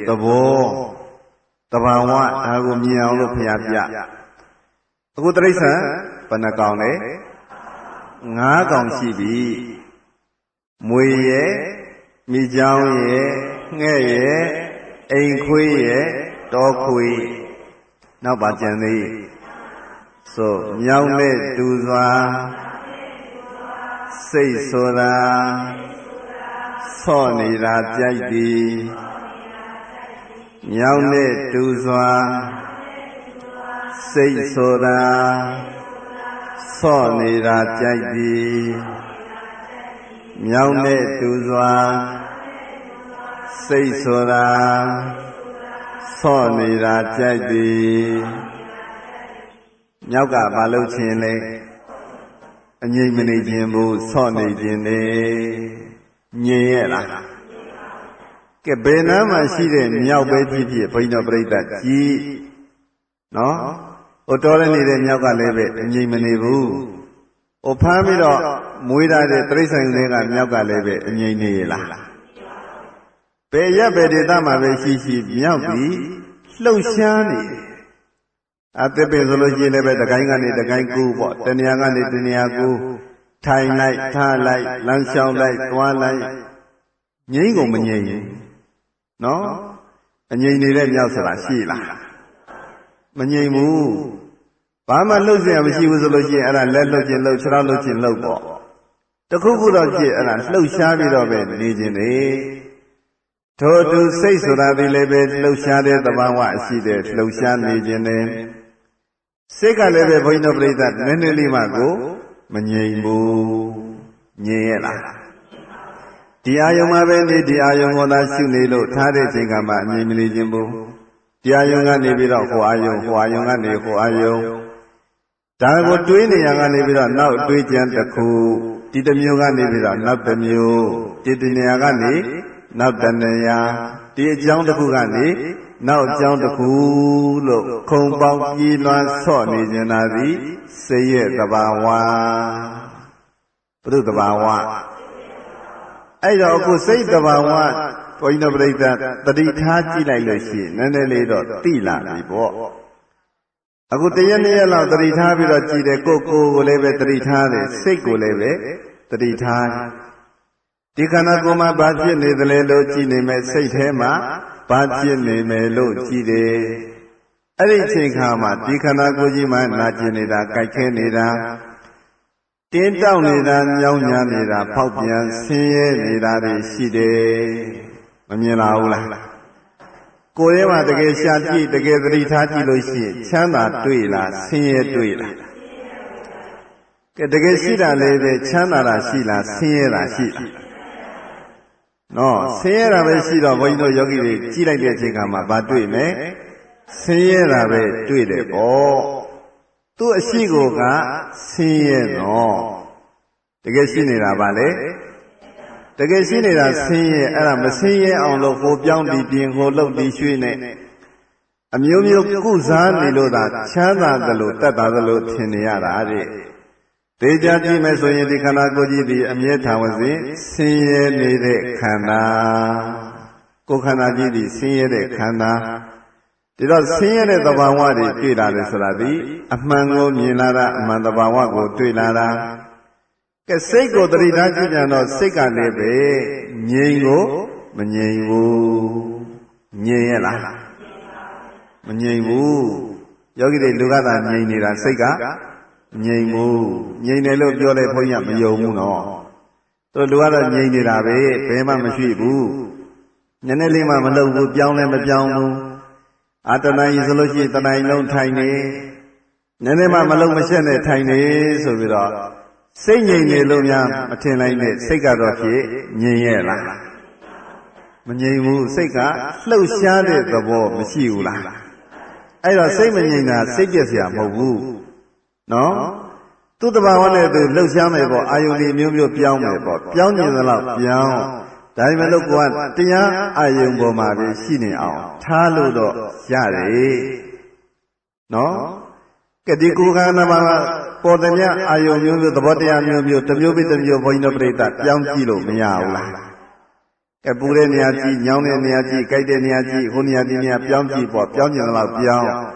အခုတိရစ္ဆာန်ဘယ်နှကောင်လဲ9ကောင်ရှိပြီမွေရဲ့မိချောင်းရဲ့ငှက်ရဲ့အိမ်ခွေးရဲ့တောခွေးနောက်ပါကြံသေးဆိုမြောင်းနဲ့တူစွာစိတ်ဆိုတာဆော့နေတာကြိုက်သည်မြောင်းနဲ့တူစွာစိတ်ဆိုတာဆော့နေတာကြိုက်သည်မြောင်းနဲ့တူစွာစိတ်ဆိုတာဆော့နေတာကြိုက်သည်မြောက်ကဘာလို့ချင်းလဲအငြိမ့်မနေခြင်းဘူးဆော့နေခြင်းလေညင်ရဲ့လားကဲဘယ်နားမှာရှိတဲ့မြောက်ပဲဖြစ်ဖြစ်ဘုန်းတော်ပြိဿကြီးနော်ဟိုတော်ရနေတဲ့မြောက်ကလည်းပဲအငြိမ့်မနေဘူးဟိုဖမ်းပြီးတော့မွေးထားတဲ့တိရစ္ဆာန်တွေကမြောက်ကလည်းပဲအငြိမ့်နေရလားဘယ်ရက်ဘယ်ဒေသမှာပဲရှိရှိမြောက်ပြီးလှုပ်ရှားနေအသက်ပင်ဆိုလို့ရှိရင်လည်းပဲတကိုင်းကနေတကိုင်းကူးပေါ့တနေရာကနေတနေရာကူးထိုင်လိုက်ထားလိုက်လမ်းလျှောက်လိုက်သွားလိုက်ငြိမ့်ကုန်မငြိမ့်ဘူးနော်အငြိမ့်နေတဲ့မြောက်ဆိုတာရှိလားမငြိမ့်ဘူးဘာမှလှုပ်เสียမရှိဘူးဆိုလို့ရှိရင်အဲ့ဒါလက်လှုပ်ခြင်းလှုပ်ခြေထောက်လှုပ်ခြင်းလှုပ်ပေါ့တခုခုတော့ဖြစ်အဲ့ဒါလှုပ်ရှားပြီးတော့ပဲနေခြင်းလေထို့သူစိတ်ဆိုတာဒီလည်းပဲလှုပ်ရှားတဲ့သဘာဝရှိတဲ့လှုပ်ရှားနေခြင်းလေစိတ်ကလည်းပဲဘုန်းကြီးတို့ပြိဿနည်းနည်းလေးမှကိုမငြိမ်ဘူးငြိမ်ရဲ့လားဒီအာယုံမှာပဲနေဒီအာယုံကိုသာရှုနေလို့ထားတဲ့ချိန်ကမှအငြိမ်မနေခြင်းဘူးဒီအာယုံကနေပြီးတော့ဟိုအာယုံကနေဟိုအာယုံဒါကိုတွေးနေရကနေပြီးတော့နောက်တွေးကြံတစ်ခုဒီတစ်မျိုးကနေပြီးတော့နောက်တစ်မျိုးဒီတနေရာကနေနောက်တနေရာဒီအကြောင်းတစ်ခုကနေနောက်အကြောင်းတစ်ခုလို့ခုံပေါင်းကြီးလွှမ်းဆော့နေကြတာသည်စိတ်ရဲ့သဘာဝဘုရုသဘာဝအဲ့တော့အခုစိတ်သဘာဝဘုန်းကြီးတို့ပြိဿတတိထားကြည့်လိုက်လို့ရှိရင်နည်းနည်းလေးတော့သိလာပြီပေါ့အခုတရက်နှစ်ရက်လောက်တတိထားပြီးတော့ကြည့်တယ်ကိုလည်းပဲတတိထားတယ်စိတ်ကိုလည်းပဲတတိထားဒီခန္ဓာကိုယ်မှာဘာဖြစ်နေသလဲလို့ကြည့်နေမယ်စိတ်ထဲမှာဘာဖြစ်နေမယ်လို့ကြည့်တယ်အဲ့ဒီအချိန်ခါမှာဒီခန္ဓာကိုယ်ကြီးမှာနာကျင်နေတာကြိုက်ခဲနေတာတင်းတောက်နေတာညောင်းညာနေတာဖောက်ပြန်ဆင်းရဲနေတာတွေရှိတယ်မမြင်လာဘူးလားကိုယ်ထဲမှာတကယ်ရှာကြည့်တကယ်သတိထားကြည့်လို့ရှိရင်ချမ်းသာတွေ့လားဆင်းရဲတွေ့လားကဲတကယ်ရှိတာလည်းပဲချမ်းသာတာရှိလားဆင်းရဲတာရှိလားနော်ဆင်းရဲတာပဲရှိတော့ဘုန်းကြီးတို့ယောဂီတွေကြည့်လိုက်တဲ့အချိန်ကမှဘာတွေ့မလဲဆင်းရဲတာပဲတွေ့တယ်ပေါ့သူ့အရှိကိုကဆင်းရဲတော့တကယ်ရှိနေတာပါလေတကယ်ရှိနေတာဆင်းရဲအဲ့ဒါမဆင်းရဲအောင်လို့ကိုပြောင်းပြီးပြင်ကိုလှုပ်ပြီးရွှေ့နေအမျိုးမျိုးကုစားနေလို့သာချမ်းသာသလိုတတ်တာသလိုထင်နေရတာတဲ့ဒေကြကြည့်မယ်ဆိုရင်ဒီခန္ဓာကိုယ်ကြီးဒီအမြဲထာဝစဉ်ဆင်းရဲနေတဲ့ခန္ဓာကိုယ်ခန္ဓာကြီးဒီဆင်းရဲတဲ့ခန္ဓာဒီတော့ဆင်းရဲတဲ့သဘာဝတွေတွေ့လာတယ်ဆိုတာဒီအမှန်ကိုမြင်လာတာအမှန်သဘာဝကိုတွေ့လာတာကဲစိတ်ကိုတတိထားကြည့်ကြတော့စိတ်ကလည်းပဲငြိမ်ကိုမငြိမ်ဘူးငြိမ်ရဲ့လားမငြိမ်ဘူးယောဂီတွေလူကသာငြိမ်နေတာစိတ်ကငြိမ်ဘူးငြိမ်တယ်လို့ပြောလဲဘုန်းကြီးကမယုံဘူးနော်သူလူကတော့ငြိမ်နေတာပဲဘယ်မှမရှိဘူးနည်းနည်းလေးမှမလုပ်ဘူးပြောင်းလဲမပြောင်းဘူးအာတဏှာကြီးဆိုလို့ရှိရင်တဏှာကြီးလုံးထိုင်နေနည်းနည်းမှမလုံးမရှက်နဲ့ထိုင်နေဆိုပြီးတော့စိတ်ငြိမ်နေလို့များမထင်လိုက်နဲ့စိတ်ကတော့ဖြစ်ငြိမ်ရဲ့လားမငြိမ်ဘူးစိတ်ကလှုပ်ရှားတဲ့သဘောမရှိဘူးလားအဲ့တော့စိတ်မငြိမ်တာစိတ်ပြည့်စရာမဟုတ်ဘူးနော်သူ့တဘာဝနဲ့သူလှုပ်ရှားမယ်ပေါ့အာယုန်ဒီမျိုးမျိုးပြောင်းမယ်ပေါ့ပြောင်းနေသလောက်ပြောင်းဒါပေမဲ့လို့ကိုကတရားအာယုန်ပေါ်မှာပဲရှိနေအောင်ထားလို့တော့ရတယ်နော်ကတိကိုယ်ခန္ဓာမှာပေါ်တဲ့မြအာယုံမျိုးမျိုးသဘောတရားမျိုးမျိုးတစ်မျိုးပြီးတစ်မျိုးဘုန်းကြီးတို့ပြိဿပြောင်းကြည့်လို့မရဘူးလားကဲပူတဲ့နေရာကြည့်ညောင်းတဲ့နေရာကြည့်ကြိုက်တဲ့နေရာကြည့်ဟိုနေရာဒီနေရာပြောင်းကြည့်ပေါ့ပြောင်းကျင်တော့ပြောင်း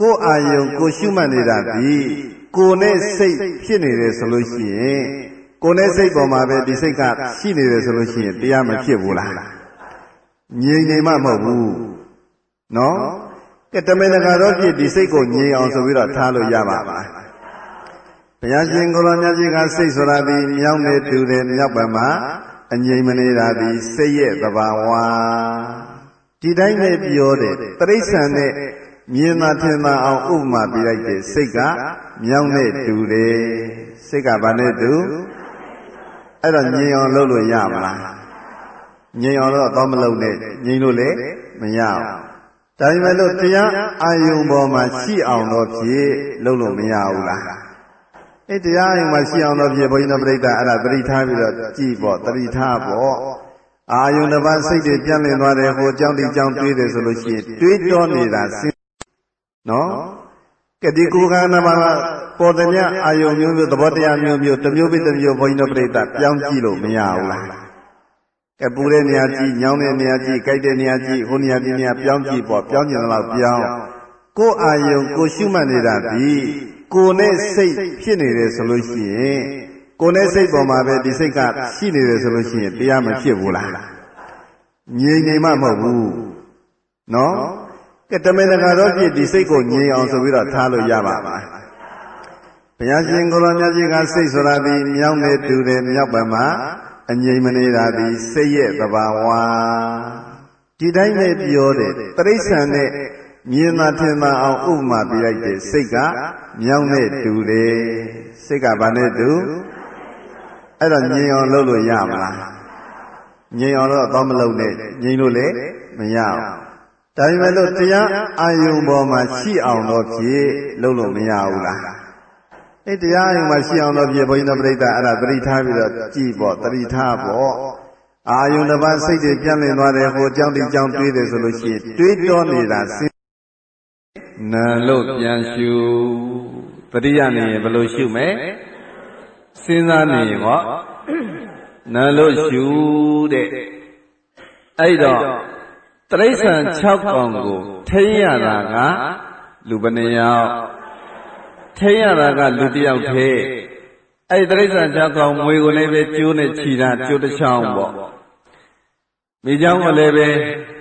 ကိုအာယုံကိုရှုမှတ်နေတာဒီကိုနဲ့စိတ်ဖြစ်နေတယ်ဆိုလို့ရှိရင်ကိုနဲ့စိတ်ပေါ်မှာပဲဒီစိတ်ကရှိနေတယ်ဆိုလို့ရှိရင်တရားမဖြစ်ဘူးလားငြိမ်နေမှမဟုတ်ဘူးနော်ကဲတမင်တကာတော့ဖြစ်ဒီစိတ်ကိုငြိမ်အောင်ဆိုပြီးတော့ထားလို့ရပါပါဘုရားရှင်ကိုရောမြတ်ကြီးကစိတ်ဆိုတာဒီမြောက်နေတူတယ်မြောက်ပံမှာအငြိမ်မနေတာဒီစိတ်ရဲ့သဘာဝဒီတိုင်းနဲ့ပြောတယ်တရိစ္ဆာန်နဲ့မြင်သာထင်သာအောင်ဥပမာပြလိုက်တဲ့စိတ်ကမြောက်နဲ့တူတယ်စိတ်ကဘာနဲ့တူအဲ့တော့ငြိမ်အောင်လုပ်လို့ရမလားငြိမ်အောင်တော့မလုပ်နဲ့ငြိမ်လို့လည်းမရအောင်ဒါပေမဲ့လို့တရားအာယုံပေါ်မှာရှိအောင်တော့ဖြစ်လုပ်လို့မရဘူးလားအဲ့တရားအာယုံမှာရှိအောင်တော့ဖြစ်ဘုန်းကြီးတို့ပြိဿအဲ့ဒါသတိထားပြီးတော့ကြည်ပေါ့သတိထားပေါ့အာယုံတစ်ပါးစိတ်တွေပြန့်လည်သွားတယ်ဟိုကြောင်းဒီကြောင်းတွေးတယ်ဆိုလို့ရှိရင်တွေးတောနေတာနော်ကတိကိုယ်ကနာမှာပေါ်တဲ့ညအာယုံမျိုးမျိုးသဘောတရားမျိုးမျိုးတစ်မျိုးပြီးတစ်မျိုးဘုန်းကြီးတို့ပြိဿပြောင်းကြည့်လို့မရဘူးလားကပူတဲ့နေရာကြည့်ညောင်းတဲ့နေရာကြည့်ကြိုက်တဲ့နေရာကြည့်ဟိုနေရာဒီနေရာပြောင်းကြည့်ပေါ့ပြောင်းကျင်တော့ပြောင်းကိုယ်အာယုံကိုရှုမှတ်နေတာဒီကိုယ်နဲ့စိတ်ဖြစ်နေတယ်ဆိုလို့ရှိရင်ကိုယ်နဲ့စိတ်ပေါ်မှာပဲဒီစိတ်ကရှိနေတယ်ဆိုလို့ရှိရင်တရားမဖြစ်ဘူးလားငြိမ်နေမှမဟုတ်ဘူးနော်ကဲတမင်တကာတော့ဖြစ်ဒီစိတ်ကိုငြိမ်အောင်ဆိုပြီးတော့ထားလို့ရပါပါဘုရားရှင်ကိုရောမြတ်ကြီးကစိတ်ဆိုတာဒီမြောက်နေတူတယ်မြောက်ပံမှာအငြိမ်မနေတာဒီစိတ်ရဲ့သဘာဝဒီတိုင်းနဲ့ပြောတယ်တရိစ္ဆာန်နဲ့မြင်သာထင်သာအောင်ဥပမာပြလိုက်တဲ့စိတ်ကမြောက်နဲ့တူတယ်စိတ်ကဘာနဲ့တူအဲ့တော့ငြိမ်အောင်လုပ်လို့ရမလားငြိမ်အောင်တော့မလုပ်နဲ့ငြိမ်လို့လည်းမရအောင်ဒါပေမဲ့လို့တရားအာယုံပေါ်မှာရှိအောင်တော့ဖြစ်လုပ်လို့မရဘူးလားအဲ့တရားအာယုံမှာရှိအောင်တော့ဖြစ်ဘုန်းကြီးတို့ပြိဿအဲ့ဒါသတိထားပြီးတော့ကြည်ပေါ့သတိထားပေါ့အာယုံတစ်ပါးစိတ်တွေပြန့်လည်သွားတယ်ဟိုကြောင်းဒီကြောင်းတွေးတယ်ဆိုလို့ရှိရင်တွေးတောနေတာနာလို့ပြန်ရှုတတိယနေရင်ဘယ်လိုရှုမလဲစဉ်းစားနေရင်ဟောနာလို့ရှုတဲ့အဲ့တော့တရိစ္ဆာန်6ကောင်ကိုထိန်းရတာကလူဘယ်နှယောက်ထိန်းရတာကလူတစ်ယောက်သေးအဲ့တရိစ္ဆာန်6ကောင်မွေကိုလည်းပဲကျိုးနဲ့ခြိတာကျိုးတစ်ချောင်းပေါ့မိเจ้าကိုလည်းပဲ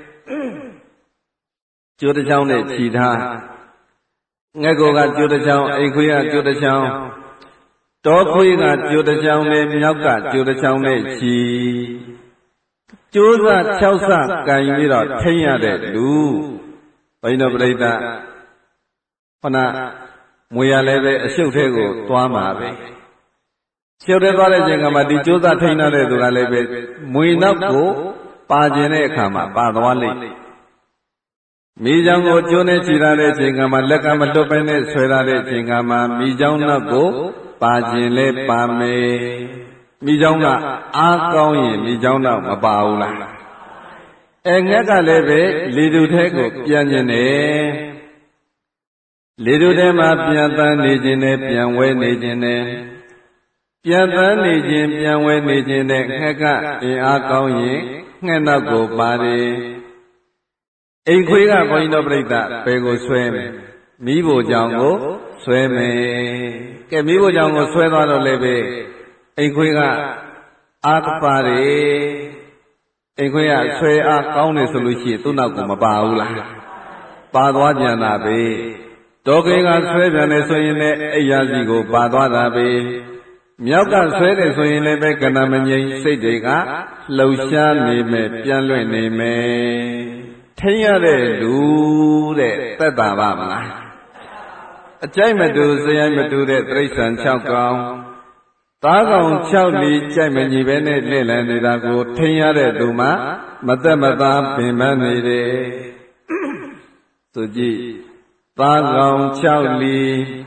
ကျိုးတစ်ချောင်းနဲ့ခြိထားငှက်ကိုကကျိုးတစ်ချောင်းအိမ်ခွေးကကျိုးတစ်ချောင်းတောခွေးကကျိုးတစ်ချောင်းနဲ့မြောက်ကကျိုးတစ်ချောင်းနဲ့ခြိကျိုးစ6စကန်ပြီးတော့ထိမ့်ရတဲ့လူဘိန်းတော်ပြိဿခဏမွေရလည်းပဲအရှုပ်သေးကိုသွားမှာပဲရှုပ်သေးသွားတဲ့ချိန်ကမှဒီကျိုးစထိမ့်ရတဲ့သူကလည်းပဲမွေနောက်ကိုပါခြင်းတဲ့အခါမှာပါသွားလိမ့်မိเจ้าကိုကျိုးနဲ့ခြိရတဲ့ချိန်ကမှလက်ကမလွတ်ပဲနဲ့ဆွဲရတဲ့ချိန်ကမှမိเจ้าနောက်ကိုပါခြင်းလဲပါမယ်မိเจ้าကအားကောင်းရင်မိเจ้าတော့မပါဘူးလားငှက်ကလည်းပဲလေတူထဲကိုပြန်ကျင်တယ်လေတူထဲမှာပြန်တန်းနေခြင်းနဲ့ပြန်ဝဲနေခြင်းနဲ့ပြန်တန်းနေခြင်းပြန်ဝဲနေခြင်းနဲ့ငှက်ကအင်အားကောင်းရင်ငှက်နောက်ကိုပါတယ်အိမ်ခွေးကဘုန်းကြီးတို့ပြိဿဘယ်ကိုဆွဲမယ်မိဖို့ကြောင့်ကိုဆွဲမယ်ကဲမိဖို့ကြောင့်ကိုဆွဲသွားတော့လည်းပဲအိမ်ခွေးကအာကပါတယ်အိမ်ခွေးကဆွဲအားကောင်းတယ်ဆိုလို့ရှိရင်သူ့နောက်ကိုမပါဘူးလားပါသွားပြန်တာပဲတောခွေးကဆွဲပြန်တယ်ဆိုရင်လည်းအိယာစီကိုပါသွားတာပဲမြောက်ကဆွဲတယ်ဆိုရင်လည်းပဲကဏမငြိမ်စိတ်တွေကလှုပ်ရှားနေမယ်ပြန်လွင့်နေမယ်ထိမ့်ရတဲ့လူတဲ့သက်သာပါမလားအကြိုက်မတူစရိုက်မတူတဲ့တိရစ္ဆာန်6ကောင်သားကောင်6လီကြိုက်မညီပဲနဲ့လှည့်လည်နေတာကိုထိန်းရတဲ့သူမှမသက်မသားပင်ပန်းနေတယ်သူကြည့်သားကောင်6လီ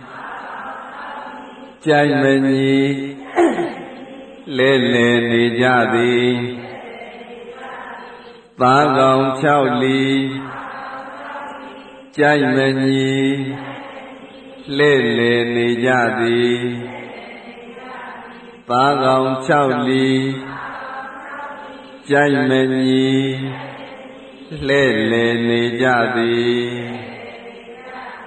ကြိုက်မညီလှည့်လည်နေကြသည်သားကောင်6လီကြိုက်မညီလှည့်လည်နေကြသည်သားကောင်6လီကြိုက်မညီလှဲ့လေနေကြသည်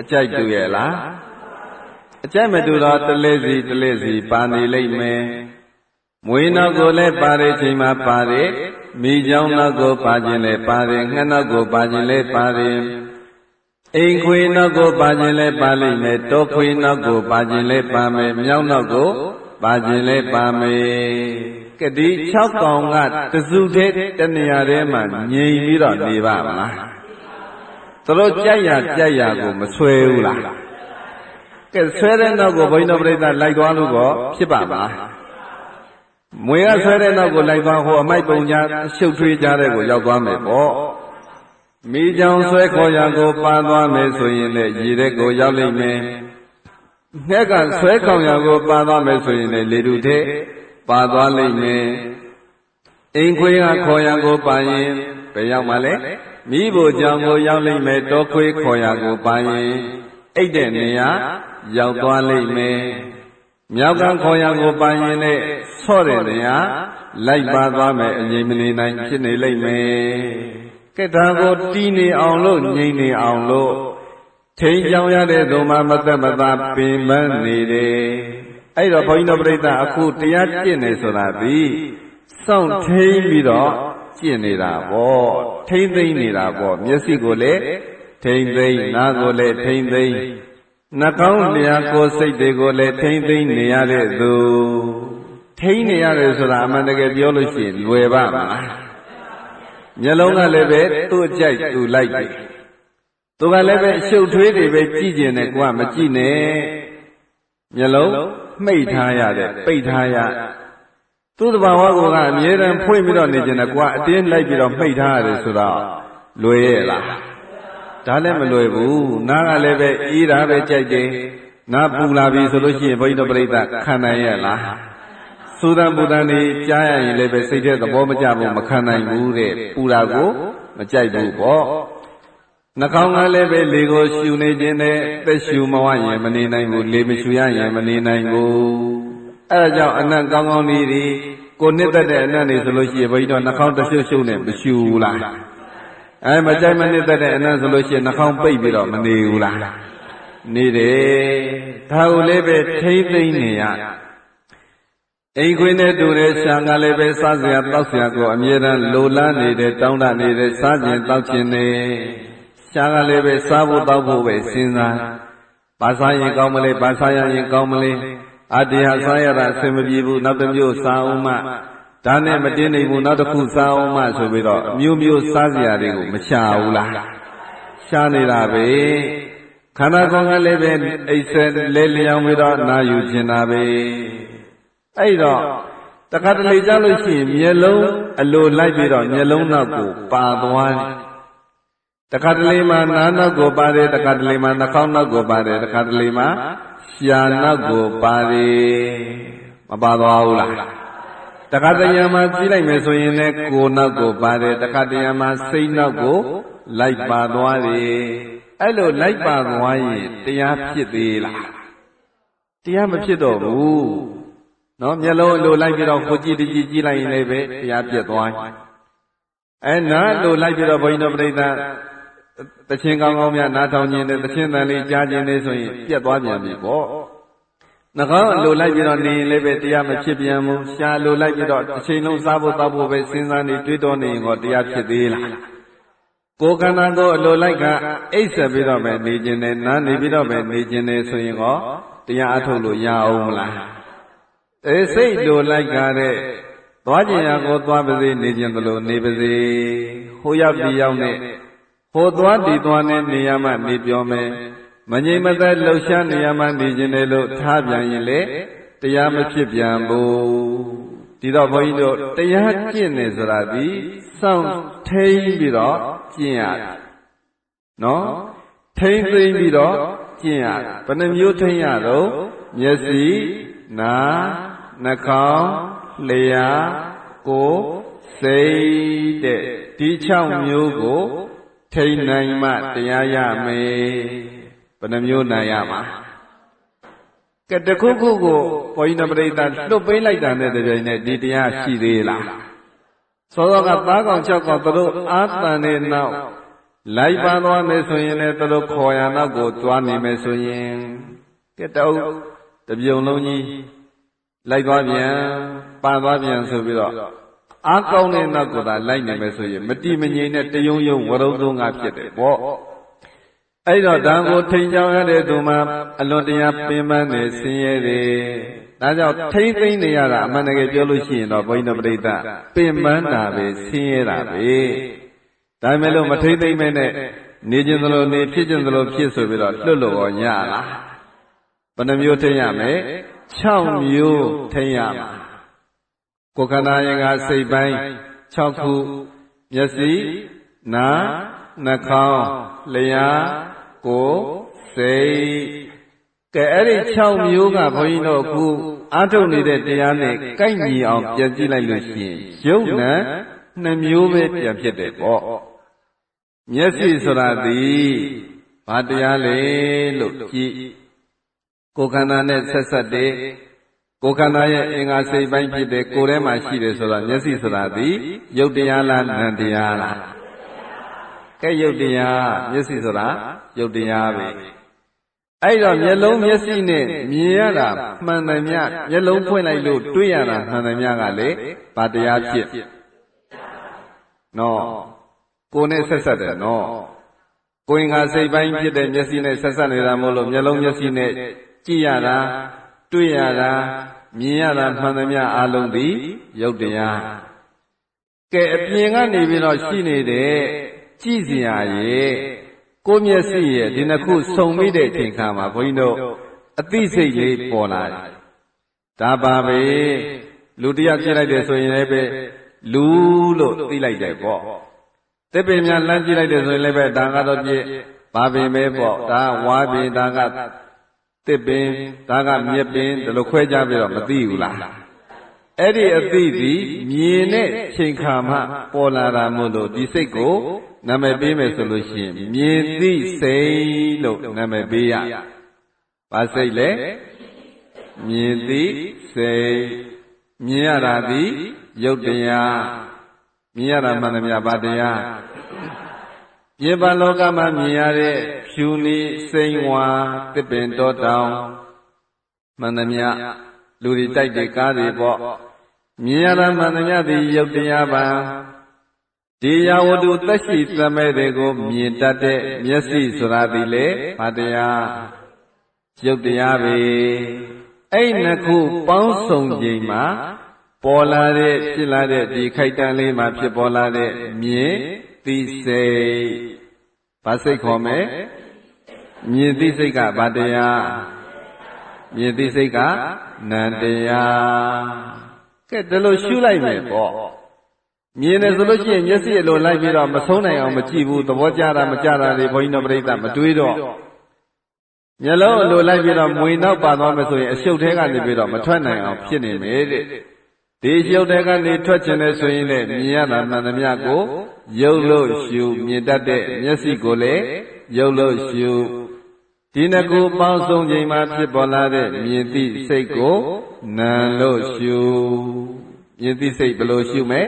အကြိုက်တူရဲ့လားအကြိုက်မတူတော့တလဲစီပါနေလိမ့်မယ်မွေးနောက်ကိုလည်းပါတဲ့ချိန်မှာပါတယ်မိချောင်းနောက်ကိုပါခြင်းလည်းပါတယ်ငှက်နောက်ကိုပါခြင်းလည်းပါတယ်အိမ်ခွေနောက်ကိုပါခြင်းလည်းပါလိမ့်မယ်တောခွေနောက်ကိုပါခြင်းလည်းပါမယ်မြောင်းနောက်ကိုပါခြင်းလည်းပါမယ်ကတိ6ကောင်ကတစုတည်းတနေရာထဲမှာငြိမ်ပြီးတော့နေပါမလားသူတို့ကြိုက်ရကိုမဆွဲဘူးလားကဲဆွဲတဲ့နောက်ကိုဘုန်းတော်ပြိဿလိုက်သွားလို့တော့ဖြစ်ပါမလားမွေကဆွဲတဲ့နောက်ကိုလိုက်သွားဟိုအမိုက်ပုံညာရှုပ်ထွေးကြတဲ့ကိုရောက်သွားမယ်ပေါ့မိကြောင်ဆွဲခေါ်ရာကိုပါသွားမယ်ဆိုရင်လည်းရေတဲ့ကိုရောက်လိမ့်မယ်ငှက်ကဆွဲခေါင်ရာကိုပါသွားမယ်ဆိုရင်လည်းလေတုတဲ့ပါသွားလိမ့်မယ်အိမ်ခွေးကခေါ်ရာကိုပါရင်ဘယ်ရောက်မှလဲမိဖို့ကြောင့်ကိုရောက်လိမ့်မယ်တောခွေးခေါ်ရာကိုပါရင်အိတ်တဲ့နေရာရောက်သွားလိမ့်မယ်မြောက်ကခေါ်ရာကိုပါရင်လည်းဆော့တဲ့နေရာလိုက်ပါသွားမယ်အငြိမ်မနေနိုင်ဖြစ်နေလိမ့်မယ်ကဲဒါကိုတီးနေအောင်လို့ငြိမ်နေအောင်လို့ထိန်ကြောင်ရတဲ့သူမှမသက်မသာပင်ပန်းနေတယ်အဲ့တော့ဘုန်းကြီးတို့ပြိဿအခုတရားကျင့်နေဆိုတာဒီစောင့်ထိန်ပြီးတော့ကျင့်နေတာပေါ့ထိန်သိမ့်နေတာပေါ့မျက်စိကိုလည်းထိန်သိမ့်နားကိုလည်းထိန်သိမ့်နှာခေါင်းလျှာကိုယ်စိတ်တွေကိုလည်းထိန်သိမ့်နေရတဲ့သူထိန်နေရတယ်ဆိုတာအမှန်တကယ်ပြောလို့ရှိရင်လွယ်ပါမလားမျက်လုံးကလည်းပဲသူ့ကြိုက်သူလိုက်တယ်သူကလည်းပဲရှုပ်ထွေးတွေပဲကြည့်ကျင်တယ်ကိုကမကြည့်နဲ့မျက်လုံးမှိတ်ထားရတယ်ပိတ်ထားရသူ့တဘာဝကအမြဲတမ်းဖွင့်ပြီးတော့နေကျင်တယ်ကိုကအတင်းလိုက်ပြီးတော့မှိတ်ထားရတယ်ဆိုတော့လွယ်ရဲ့လားဒါလည်းမလွယ်ဘူးနားကလည်းပဲအေးတာပဲကြိုက်တယ်နားပူလာပြီဆိုလို့ရှိရင်ဘုန်းကြီးတို့ပြိဿခံနိုင်ရဲ့လားသုဒ္ဓပူဒံနေကြားရရင်လည်းပဲစိတ်ထဲသဘောမကျဘူးမခံနိုင်ဘူးတဲ့ပူတာကိုမကြိုက်ဘူးပေါ့နှာခေါင်းကလည်းပဲလေကိုရှူနေခြင်းနဲ့သက်ရှူမဝရင်မနေနိုင်ဘူးလေမရှူရရင်မနေနိုင်ဘူးအဲဒါကြောင့်အနံ့ကောင်းကောင်းလေးတွေကိုနှစ်သက်တဲ့အနံ့တွေဆိုလို့ရှိရင်ဘုန်းကြီးတို့နှာခေါင်းတစ်ရှုပ်ရှုပ်နဲ့မရှူဘူးလားမကြိုက်မနှစ်သက်တဲ့အနံ့ဆိုလို့ရှိရင်နှာခေါင်းပိတ်ပြီးတော့မနေဘူးလားနေတယ်ဒါကိုလည်းပဲထိမ့်သိမ့်နေရအိမ်ခွေနဲ့တူတဲ့ရှာကလည်းပဲစားစရာတောက်စရာကိုအမြဲတမ်းလိုလားနေတဲ့တောင်းတနေတဲ့စားခြင်းတောက်ခြင်းနေရှာကလည်းပဲစားဖို့တောက်ဖို့ပဲစဉ်းစားဘာစားရင်ကောင်းမလဲဘာစားရရင်ကောင်းမလဲအတရားစားရတာအဆင်မပြေဘူးနောက်တစ်မျိုးစားအောင်မှဒါနဲ့မတင်းနိုင်ဘူးနောက်တစ်ခုစားအောင်မှဆိုပြီးတော့အမျိုးမျိုးစားစရာတွေကိုမရှာဘူးလားရှာနေတာပဲခန္ဓာကိုယ်ကလည်းပဲအိတ်ဆက်လဲလျောင်းပြီးတော့နာယူခြင်းတာပဲအဲ့တော့တခါတလေကြလို့ရှိရင်မျက်လုံးအလိုလိုက်ပြီးတော့မျက်လုံးနောက်ကိုပါသွားတယ်တခါတလေမှာနားနောက်ကိုပါတယ်တခါတလေမှာနှာခေါင်းနောက်ကိုပါတယ်တခါတလေမှာရှာနောက်ကိုပါတယ်မပါသွားဘူးလားတခါတရံမှာကြည့်လိုက်မယ်ဆိုရင်လည်းကိုယ်နောက်ကိုပါတယ်တခါတရံမှာစိတ်နောက်ကိုလိုက်ပါသွားတယ်အဲ့လိုလိုက်ပါသွားရင်တရားဖြစ်သေးလားတရားမဖြစ်တော့ဘူးနော်မျက်လုံးလိုလိုက်ပြီးတော့ကိုကြည့်တကြည့်ကြည့်လိုက်ရင်လည်းပဲတရားပြတ်သွားနားလိုလိုက်ပြီးတော့ဘုန်းကြီးတို့ပြိဿတခြင်းကောင်းကောင်းများနားထောင်ခြင်းနဲ့တခြင်းတန်လေးကြားခြင်းလေးဆိုရင်ပြတ်သွားပြန်ပြီပေါ့နှာခေါင်းလိုလိုက်ပြီးတော့နေရင်လည်းပဲတရားမဖြစ်ပြန်ဘူးရှားလိုလိုက်ပြီးတော့အချိန်လုံးစားဖို့တောက်ဖို့ပဲစဉ်းစားနေတွေးတောနေရင်တော့တရားဖြစ်သေးလားကိုယ်ခန္ဓာကိုယ်အလိုလိုက်ကအိပ်ဆက်ပြီးတော့ပဲနေခြင်းနဲ့နားနေပြီးတော့ပဲနေခြင်းနဲ့ဆိုရင်တော့တရားအထုတ်လို့ရအောင်မလားစိတ်လိုလိုက်ကတဲ့သွားခြင်းရာကိုသွားပါစေနေခြင်းသလိုနေပါစေဟိုရောက်ဒီရောက်နဲ့ဟိုသွားဒီသွားနဲ့နေရမှနေပြောမယ်မငြိမ်မသက်လှုပ်ရှားနေရမှနေခြင်းလေလို့ထားပြန်ရင်လေတရားမဖြစ်ပြန်ဘူးဒီတော့ဘုန်းကြီးတို့တရားကျင့်နေဆိုတာဒီစောင့်ထိန်ပြီးတော့ကျင့်ရတယ်နော်ထိန်သိမ့်ပြီးတော့ကျင့်ရတယ်ဘယ်နှမျိုးထိန်ရတော့မျက်စိနားနှာခေါင်းလျှာကိုယ်စိတ်တဲ့ဒီ6မျိုးကိုထိန်နိုင်မှတရားရမယ်ဘယ်နှမျိုးနိုင်ရမှာကဲတခုခုကိုဘုန်းကြီးတို့ပြိဿလွတ်ပေးလိုက်တာနဲ့တပြိုင်နက်ဒီတရားရှိသေးလားသောသောကသားကောင်6ကောင်သူတို့အာတန်တဲ့နောက်လိုက်ပါသွားမယ်ဆိုရင်လည်းသူတို့ခေါ်ရနောက်ကိုသွားနေမယ်ဆိုရင်ကဲတော့တပြုံလုံးကြီးလိုက်သွားပြန်ပါသွားပြန်ဆိုပြီးတော့အားကောင်းတဲ့နောက်ကသာလိုက်နေမယ်ဆိုရင်မတိမငြိမ်နဲ့တယုံယုံဝရုံသုံးငါဖြစ်တယ်ပေါ့အဲ့တော့ဒါကိုထိန်ချောင်းရတဲ့သူမှာအလွန်တရာပင်ပန်းနေဆင်းရဲတယ်ဒါကြောင့်ထိမ့်သိမ့်နေရတာအမှန်တကယ်ပြောလို့ရှိရင်တော့ဘုန်းကြီးတို့ပြိဿပင်ပန်းတာပဲဆင်းရဲတာပဲဒါမဲ့လို့မထိမ့်သိမ့်မဲနဲ့နေခြင်းသလိုနေဖြစ်ခြင်းသလိုဖြစ်ဆိုပြီးတော့လွတ်လို့ရလားဘယ်နှမျိုးထိမ့်ရမလဲ6မျိုးထိမ့်ရမှာကိုယ်ခန္ဓာရင်ကစိတ်ပိုင်း6ခုမျက်စိနားနှာခေါင်းလျှာကိုယ်စိတ်ကဲအဲ့ဒီ6မျိုးကဘုန်းကြီးတို့အခုအားထုတ်နေတဲ့တရားနဲ့ကိုက်ညီအောင်ပြန်ကြည့်လိုက်လို့ရှိရင်ရုပ်နဲ့2မျိုးပဲပြန်ဖြစ်တယ်ပေါ့မျက်စိဆိုတာဒီဘာတရားလဲလို့ကြည့်ကိုယ်ခန္ဓာနဲ့ဆက်ဆက်တဲ့ကိုယ်ခန္ဓာရဲ့အင်္ဂါစိတ်ပိုင်းဖြစ်တဲ့ကိုယ်ထဲမှာရှိတယ်ဆိုတာမျက်စိဆိုတာဒီရုပ်တရားလားနာမ်တရားလားကဲရုပ်တရားမျက်စိဆိုတာရုပ်တရားပဲအဲ့တော့မျက်လုံးမျက်စိနဲ့မြင်ရတာမှန်တယ်မြမျက်လုံးဖွင့်လိုက်လို့တွေ့ရတာမှန်တယ်မြကလေဘာတရားဖြစ်နော်ကိုယ်နဲ့ဆက်ဆက်တယ်နော်ကိုယ်ငါစိတ်ပိုင်းဖြစ်တဲ့မျက်စိနဲ့ဆက်ဆက်နေတာမို့လို့မျက်လုံးမျက်စိနဲ့ကြည့်ရတာတွေ့ရတာမြင်ရတာမှန်သမျှအလုံးသည်ရုပ်တရားကဲအပြင်ကနေပြီးတော့ရှိနေတဲ့ကြည့်စရာရဲ့ကိုယ်မျက်စိရဲ့ဒီနှစ်ခုစုံမိတဲ့အချိန်ခါမှာဘုန်းကြီးတို့အသိစိတ်လေးပေါ်လာတယ်ဒါပါပဲလူတယောက်ကြည့်လိုက်တယ်ဆိုရင်လည်းပဲလူလို့သိလိုက်တယ်ပေါ့တစ်ပင်များလှမ်းကြည့်လိုက်တယ်ဆိုရင်လည်းပဲဒါကတော့ပြည့်ဘာပင်ပဲပေါ့ဒါဝါပင်ဒါကတစ်ပင်ဒါကမြက်ပင်ဒီလိုခွဲကြပြီးတော့မသိဘူးလားအဲ့ဒီအသိသည်မြင်တဲ့ချိန်ခါမှပေါ်လာတာမို့လို့ဒီစိတ်ကိုနာမည်ပေးမယ်ဆိုလို့ရှိရင်မြင်သိစိတ်လို့နာမည်ပေးရဘာစိတ်လဲမြင်သိစိတ်မြင်ရတာသည်ရုပ်တရားမြင်ရတာမှန်သမျှဘာတရားပြင်ပလောကမှာမြင်ရတဲ့ဖြူနေစိမ့်ဝါတစ်ပင်တောတောင်မှန်သမျှလူတွေတိုက်တဲ့ကားတွေပေါ့မြင်ရတာမှန်သမျှသည်ရုပ်တရားပါဒီယာဝတ္ထုသက်ရှိသမဲတွေကိုမြင်တတ်တဲ့မျက်စိဆိုတာဒီလေဘာတရားရုပ်တရားပဲအဲ့နှစ်ခုပေါင်းစုံချိန်မှာပေါ်လာတဲ့ဖြစ်လာတဲ့ဒီခိုက်တန်လေးမှာဖြစ်ပေါ်လာတဲ့မြင်သိစိတ်ဘာစိတ်ခေါ်မယ်မြင်သိစိတ်ကဘာတရားမြင်သိစိတ်ကနံတရားကဲဒါလို့ရှုလိုက်မယ်ပေါ့မြင်တယ်ဆိုလို့ရှိရင်မျက်စိအလိုလိုက်ပြီးတော့မဆုံးနိုင်အောင်မကြည့်ဘူးသဘောကျတာမကျတာတွေဘုန်းကြီးတို့ပြိဿမတွေးတော့မျက်လုံးအလိုလိုက်ပြီးတော့မွေနောက်ပါသွားမယ်ဆိုရင်အရှုပ်ထဲကနေပြီးတော့မထွက်နိုင်အောင်ဖြစ်နေမယ်တဲ့ဒီရှုပ်ထဲကနေထွက်ခြင်းလဲဆိုရင်လည်းမြင်ရတာမှန်သမျှကိုရုပ်လို့ရှုမြင်တတ်တဲ့မျက်စိကိုလည်းရုပ်လို့ရှုဒီနှစ်ခုပေါင်းစုံချိန်မှာဖြစ်ပေါ်လာတဲ့မြင်သိစိတ်ကိုနာမ်လို့ရှုမြင်သိစိတ်ဘယ်လိုရှုမလဲ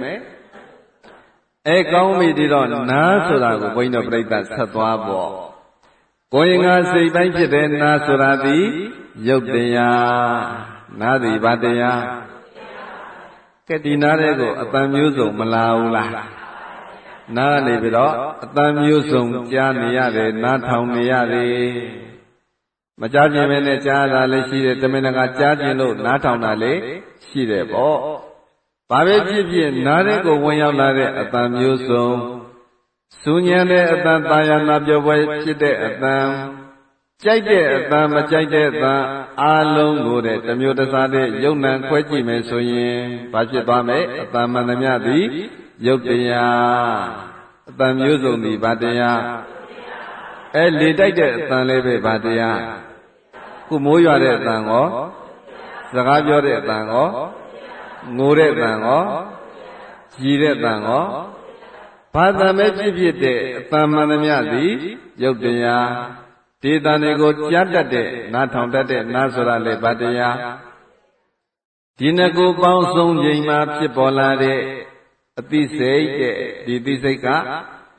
ကောင်းပြီဒီတော့နားဆိုတာကိုဘုန်းကြီးတို့ပြိဿဆက်သွားပေါ့ကိုယ်ငါစိတ်ပိုင်းဖြစ်တဲ့နားဆိုတာသည်ရုပ်တရားနားသည်ဘာတရားကဲဒီနားတဲ့ကိုအတန်မျိုးစုံမလာဘူးလားနားနေပြီးတော့အတန်မျိုးစုံကြားနေရတယ်နားထောင်နေရတယ်မကြားခြင်းပဲနဲ့ကြားတာလည်းရှိတယ်တမင်တကာကြားခြင်းလို့နားထောင်တာလည်းရှိတယ်ပေါ့ဘာပဲဖြစ်ဖြစ်နားတဲ့ကိုဝင်ရောက်လာတဲ့အတန်မျိုးစုံစူညံတဲ့အတန်တာယာနာပြောပွဲဖြစ်တဲ့အတန်ကြိုက်တဲ့အတန်မကြိုက်တဲ့အတန်အားလုံးကိုတဲ့တမျိုးတစားတဲ့ယုံ nant ခွဲကြည့်မယ်ဆိုရင်ဘာဖြစ်သွားမလဲအတန်မှန်သမျှသည်ရုပ်တရားအတန်မျိုးစုံသည်ဘာတရားလေတိုက်တဲ့အတန်လည်းပဲဘာတရားခုမိုးရွာတဲ့အတန်ရောစကားပြောတဲ့အတန်ရောငိုတဲ့အတန်ရောကြည်တဲ့အတန်ရောဘာတန်ပဲဖြစ်တဲ့အတန်မှန်သမျှသည်ရုပ်တရားဒီတန်တွေကိုကြားတတ်တဲ့နားထောင်တတ်တဲ့နားဆိုတာလေဘာတရားဒီနှစ်ခုပေါင်းစုံချိန်မှာဖြစ်ပေါ်လာတဲ့အသိစိတ်တဲ့ဒီသိစိတ်က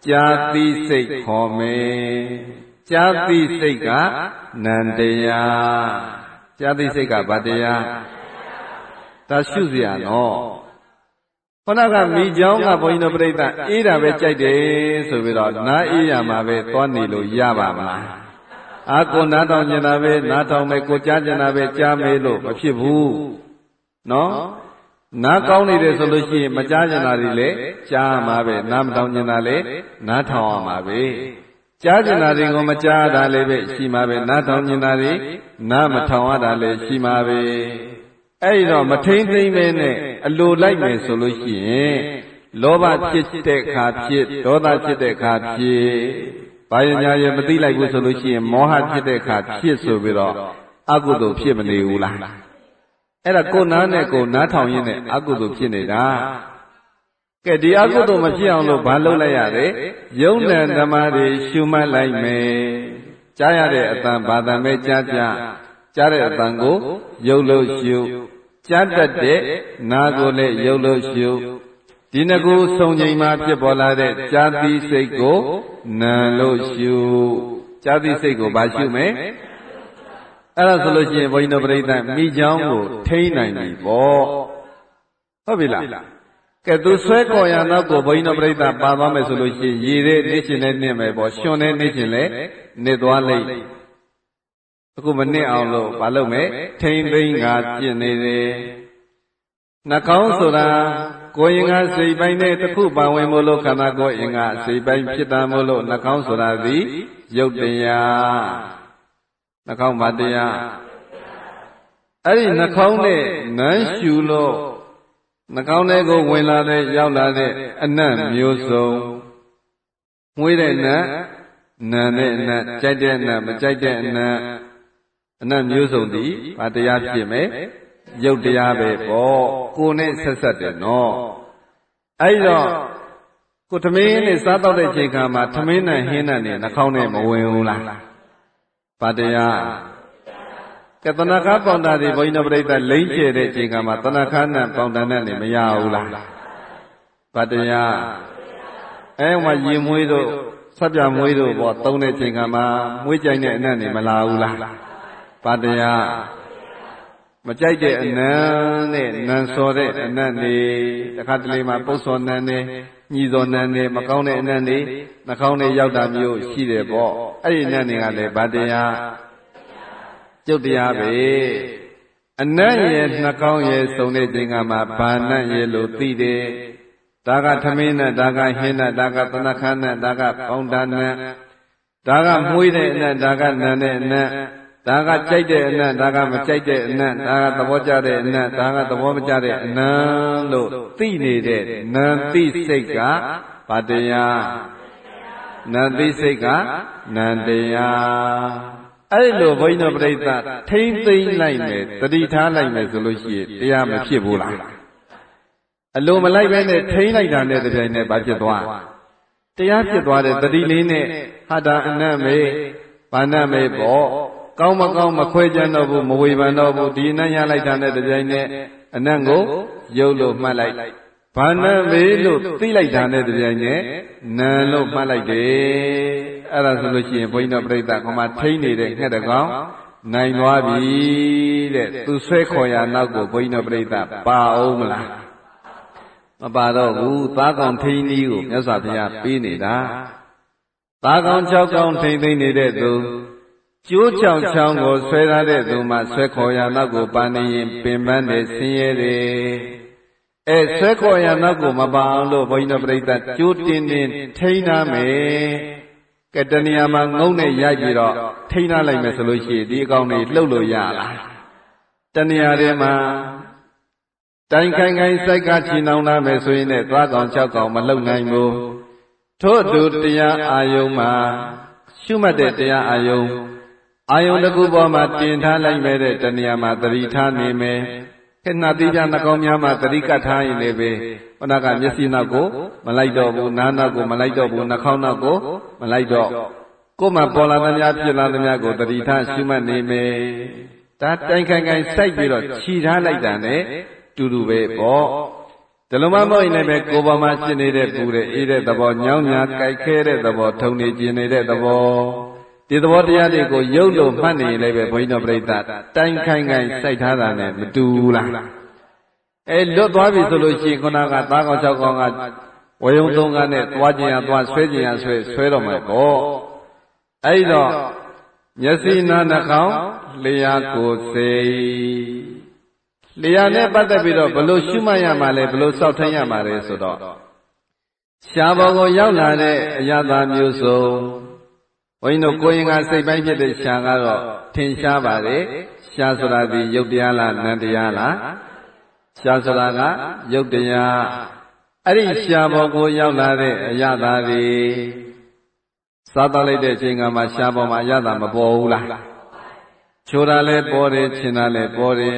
ကြာတိစိတ်ခေါ်မယ်ကြာတိစိတ်ကနန္တရားကြာတိစိတ်ကဘာတရားဒါရှုစရာနော်ခဏကမိเจ้าကဘုန်းကြီးတို့ပြိဿအေးတာပဲကြိုက်တယ်ဆိုပြီးတော့နားအေးရမှာပဲသွားနေလို့ရပါမလားအာကိုနားထောင်ကျင်တာပဲနားထောင်မယ်ကိုကြားကျင်တာပဲကြားမေးလို့မဖြစ်ဘူးနော်နားကောင်းနေတယ်ဆိုလို့ရှိရင်မကြားကျင်တာတွေလည်းကြားမှာပဲနားမထောင်ကျင်တာလည်းနားထောင်ရမှာပဲကြားကျင်တာတွေကိုမကြားတာလည်းပဲရှိမှာပဲနားထောင်ကျင်တာတွေနားမထောင်ရတာလည်းရှိမှာပဲအဲ့ဒီတော့မထိမ့်သိမ့်ပဲနဲ့အလိုလိုက်မယ်ဆိုလို့ရှိရင်လောဘဖြစ်တဲ့ခါဖြစ်ဒေါသဖြစ်တဲ့ခါဖြစ်ဘာရညာရမသိလိုက်ဘူးဆိုလို့ရှိရင်မောဟဖြစ်တဲ့ခါဖြစ်ဆိုပြီးတော့အကုသိုလ်ဖြစ်မနေဘူးလားအဲ့ဒါကိုနားနဲ့ကိုနားထောင်ရင်းနဲ့အကုသိုလ်ဖြစ်နေတာကဲဒီအကုသိုလ်မဖြစ်အောင်လို့ဘာလုပ်လိုက်ရလဲယုံနဲ့ဓမ္မတွေရှုမှတ်လိုက်မယ်ကြားရတဲ့အတန်ဘာတန်ပဲကြားတဲ့အတန်ကိုယုံလို့ရှုကြားတတ်တဲ့နာကိုလည်းယုံလို့ရှုဒီနှစ်ခုစုံချိန်မှာဖြစ်ပေါ်လာတဲ့ကြာတိစိတ်ကိုနာလို့ရှုကြာတိစိတ်ကိုဘာရှုမယ်အဲ့ဒါဆိုလို့ရှိရင်ဘုန်းကြီးတို့ပြိဿမိเจ้าကိုထိန်းနိုင်ပြီပေါ့ဟုတ်ပြီလားကဲသူဆွဲခေါ်ရနောက်ကိုဘုန်းကြီးတို့ပြိဿပါသွားမယ်ဆိုလို့ရှိရင်ရည်တဲ့နေရှင်နဲ့နစ်မယ်ပေါ့ရှင်တဲ့နေရှင်လည်းနစ်သွားလိမ့်အခုမနစ်အောင်လို့မလုပ်မယ်ထိန်းသိမ်းကကျင့်နေတယ်နှာခေါင်းဆိုတာကိုယ်ရင်ကစိတ်ပိုင်းနဲ့တစ်ခုပါဝင်မို့လို့ခန္ဓာကိုယ်ရင်ကစိတ်ပိုင်းဖြစ်တာမို့လို့နှာခေါင်းဆိုတာသည်ရုပ်တရားနှာခေါင်းဘာတရားအဲ့ဒီနှာခေါင်းနဲ့နမ်းရှူလို့နှာခေါင်းထဲကိုဝင်လာတဲ့ရောက်လာတဲ့အနတ်မျိုးစုံမွေးတဲ့နတ်နံတဲ့အနတ်ကြိုက်တဲ့အနတ်မကြိုက်တဲ့အနတ်မျိုးစုံသည်ဘာတရားဖြစ်မယ်ရုပ်တရားပဲပေါ့ကိုယ်နဲ့ဆက်ဆက်တယ်နော်အဲ့တော့ကိုသမင်းနဲ့စားတော့တဲ့ချိန်ခါမှာသမင်းနဲ့ဟင်းနဲ့နှာခေါင်းနဲ့မဝင်ဘူးလားဘာတရားကဲတဏှာပေါင်တာတွေဘုန်းကြီးတို့ပြိဿလိမ့်ကျဲတဲ့ချိန်ခါမှာတဏှာနဲ့ပေါင်တာနဲ့မရဘူးလားဘာတရားအဲမှာရင်မွေးတို့ဆက်ပြမွေးတို့ပေါ့သုံးတဲ့ချိန်ခါမှာမွေးကြိုင်တဲ့အနတ်နေမလာဘူးလားဘာတရားမကြိုက်တဲ့အနံနဲ့နံစော်တဲ့အနတ်နေတခါတလေမှာပုတ်စော်နံနေညီစော်နံနေမကောင်းတဲ့အနတ်နေနှာခေါင်းနဲ့ရောက်တာမျိုးရှိတယ်ပေါ့အဲ့ဒီအနတ်တွေကလည်းဗတရားကျုပ်တရားပဲအနတ်ရဲ့နှာခေါင်းရဲ့စုံတဲ့ချိန်ကမှာဘာနတ်ရဲ့လို့သိတယ်ဒါကသမင်းနဲ့ဒါကဟင်းနဲ့ဒါကသနခန်းနဲ့ဒါကပေါင်းတာနဲ့ဒါကမွေးတဲ့အနတ်ဒါကနံတဲ့အနတ်ဒါကကြိုက်တဲ့အနတ်ဒါကမကြိုက်တဲ့အနတ်ဒါကသဘောကျတဲ့အနတ်ဒါကသဘောမကျတဲ့အနတ်လို့သိနေတဲ့နံသိစိတ်ကဘာတရားနံသိစိတ်ကနံတရားအဲ့လိုဘုန်းကြီးတို့ပြိဿထိမ့်သိမ့်လိုက်မယ်တတိထားလိုက်မယ်ဆိုလို့ရှိရင်တရားမဖြစ်ဘူးလားအလိုမလိုက်ပဲနဲ့ထိမ့်လိုက်တာနဲ့တပြိုင်နက်ဘာဖြစ်သွားတရားဖြစ်သွားတဲ့တတိလေးနဲ့ဟာတာအနတ်မေဘာနတ်မေပေါ့ကောင်းမကောင်းမခွဲကြတော့ဘူးမဝေဖန်တော့ဘူးဒီအနတ်ရလိုက်တာနဲ့တပြိုင်နက်အနတ်ကိုရုပ်လို့မှတ်လိုက်ဘာနတ်မေလို့သိလိုက်တာနဲ့တပြိုင်နက်နံလို့မှတ်လိုက်တယ်အဲ့ဒါဆိုလို့ရှိရင်ဘုန်းကြီးတို့ပြိဿကမှထိန်းနေတဲ့ငှက်တကောင်နိုင်သွားပြီတဲ့သူဆွဲခေါ်ရနောက်ကိုဘုန်းကြီးတို့ပြိဿပါအောင်မလားမပါတော့ဘူးသားကောင်ထိန်းနည်းကိုမြတ်စွာဘုရားပေးနေတာသားကောင်6ကောင်ထိန်းသိမ်းနေတဲ့သူကျိုးချောင်ချောင်းကိုဆွဲထားတဲ့သူမှဆွဲခေါ်ရနောက်ကိုပါနေရင်ပင်ပန်းတယ်ဆင်းရဲတယ်အဲဆွဲခေါ်ရနောက်ကိုမပါအောင်လို့ဘုန်းကြီးတို့ပြိဿကျိုးတင်းတင်းထိန်းထားမယ်ကဲတဏှာမှာငုံနဲ့ရိုက်ပြီးတော့ထိန်းထားလိုက်မယ်ဆိုလို့ရှိရင်ဒီအကောင်တွေလှုပ်လို့ရလားတဏှာထဲမှာတိုင်ခိုင်ခိုင်စိုက်ကချီနှောင်လာမယ်ဆိုရင်လည်းသွားကောင်6ကောင်မလှုပ်နိုင်ဘူးထို့သူတရားအာယုံမှာရှုမှတ်တဲ့တရားအာယုံတစ်ခုပေါ်မှာတင်ထားလိုက်မဲ့တဲ့တဏှာမှာသတိထားနေမယ်ခဏတိပြနှကောင်းများမှာသတိကပ်ထားရင်လည်းပဲခုနကမျက်စိနောက်ကိုမလိုက်တော့ဘူးနားနောက်ကိုမလိုက်တော့ဘူးနှာခေါင်းနောက်ကိုမလိုက်တော့ကိုယ်မှာပေါ်လာသမျှဖြစ်လာသမျှကိုသတိထားရှုမှတ်နေမယ်ဒါတိုင်ခိုင်ခိုင်စိုက်ပြီးတော့ခြိထားလိုက်တာနဲ့တူတူပဲပေါ့တဒီလိုမှမဟုတ်ရင်လည်းကိုယ်ပေါ်မှာဖြစ်နေတဲ့ပူတဲ့အေးတဲ့သဘောညောင်းညာကြိုက်ခဲတဲ့သဘောထုံနေကျင်နေတဲ့သဘောဒီသဘောတရားတွေကိုရုပ်လို့မှတ်နေရင်လည်းဘုန်းကြီးတို့ပြိဿတိုင်ခိုင်ခိုင်စိုက်ထားတာနဲ့မတူဘူးလားလွတ်သွားပြီဆိုလို့ရှိရင်ခုနကသားကောင်၆ကောင်ကဝေယုံ၃ကနဲ့သွားခြင်းရသွားဆွဲခြင်းရဆွဲတော့မှာပေါ့အဲ့တော့မျက်စိနားနှာခေါင်းလျှာကိုယ်စိတ်လျှာနဲ့ပတ်သက်ပြီးတော့ဘလို့ရှုမှတ်ရမှာလဲဘလို့စောင့်ထိုင်ရမှာလဲဆိုတော့ရှားဘောကိုရောက်လာတဲ့အရာသာမျိုးစုံဘုန်းကြီးတို့ကိုယ်ရင်ကစိတ်ပိုင်းဖြစ်တဲ့ရှားကတော့ထင်ရှားပါလေရှားဆိုတာဒီယုတ်တရားလားနံတရားလားရှားဆိုတာကယုတ်တရားအဲ့ဒီရှားဘောကိုရောက်လာတဲ့အရာသာတွေစားတော့လိုက်တဲ့အချိန်ကမှရှားဘောမှာအရာသာမပေါ်ဘူးလားချိုးတာလည်းပေါ်တယ်ချင်တာလည်းပေါ်တယ်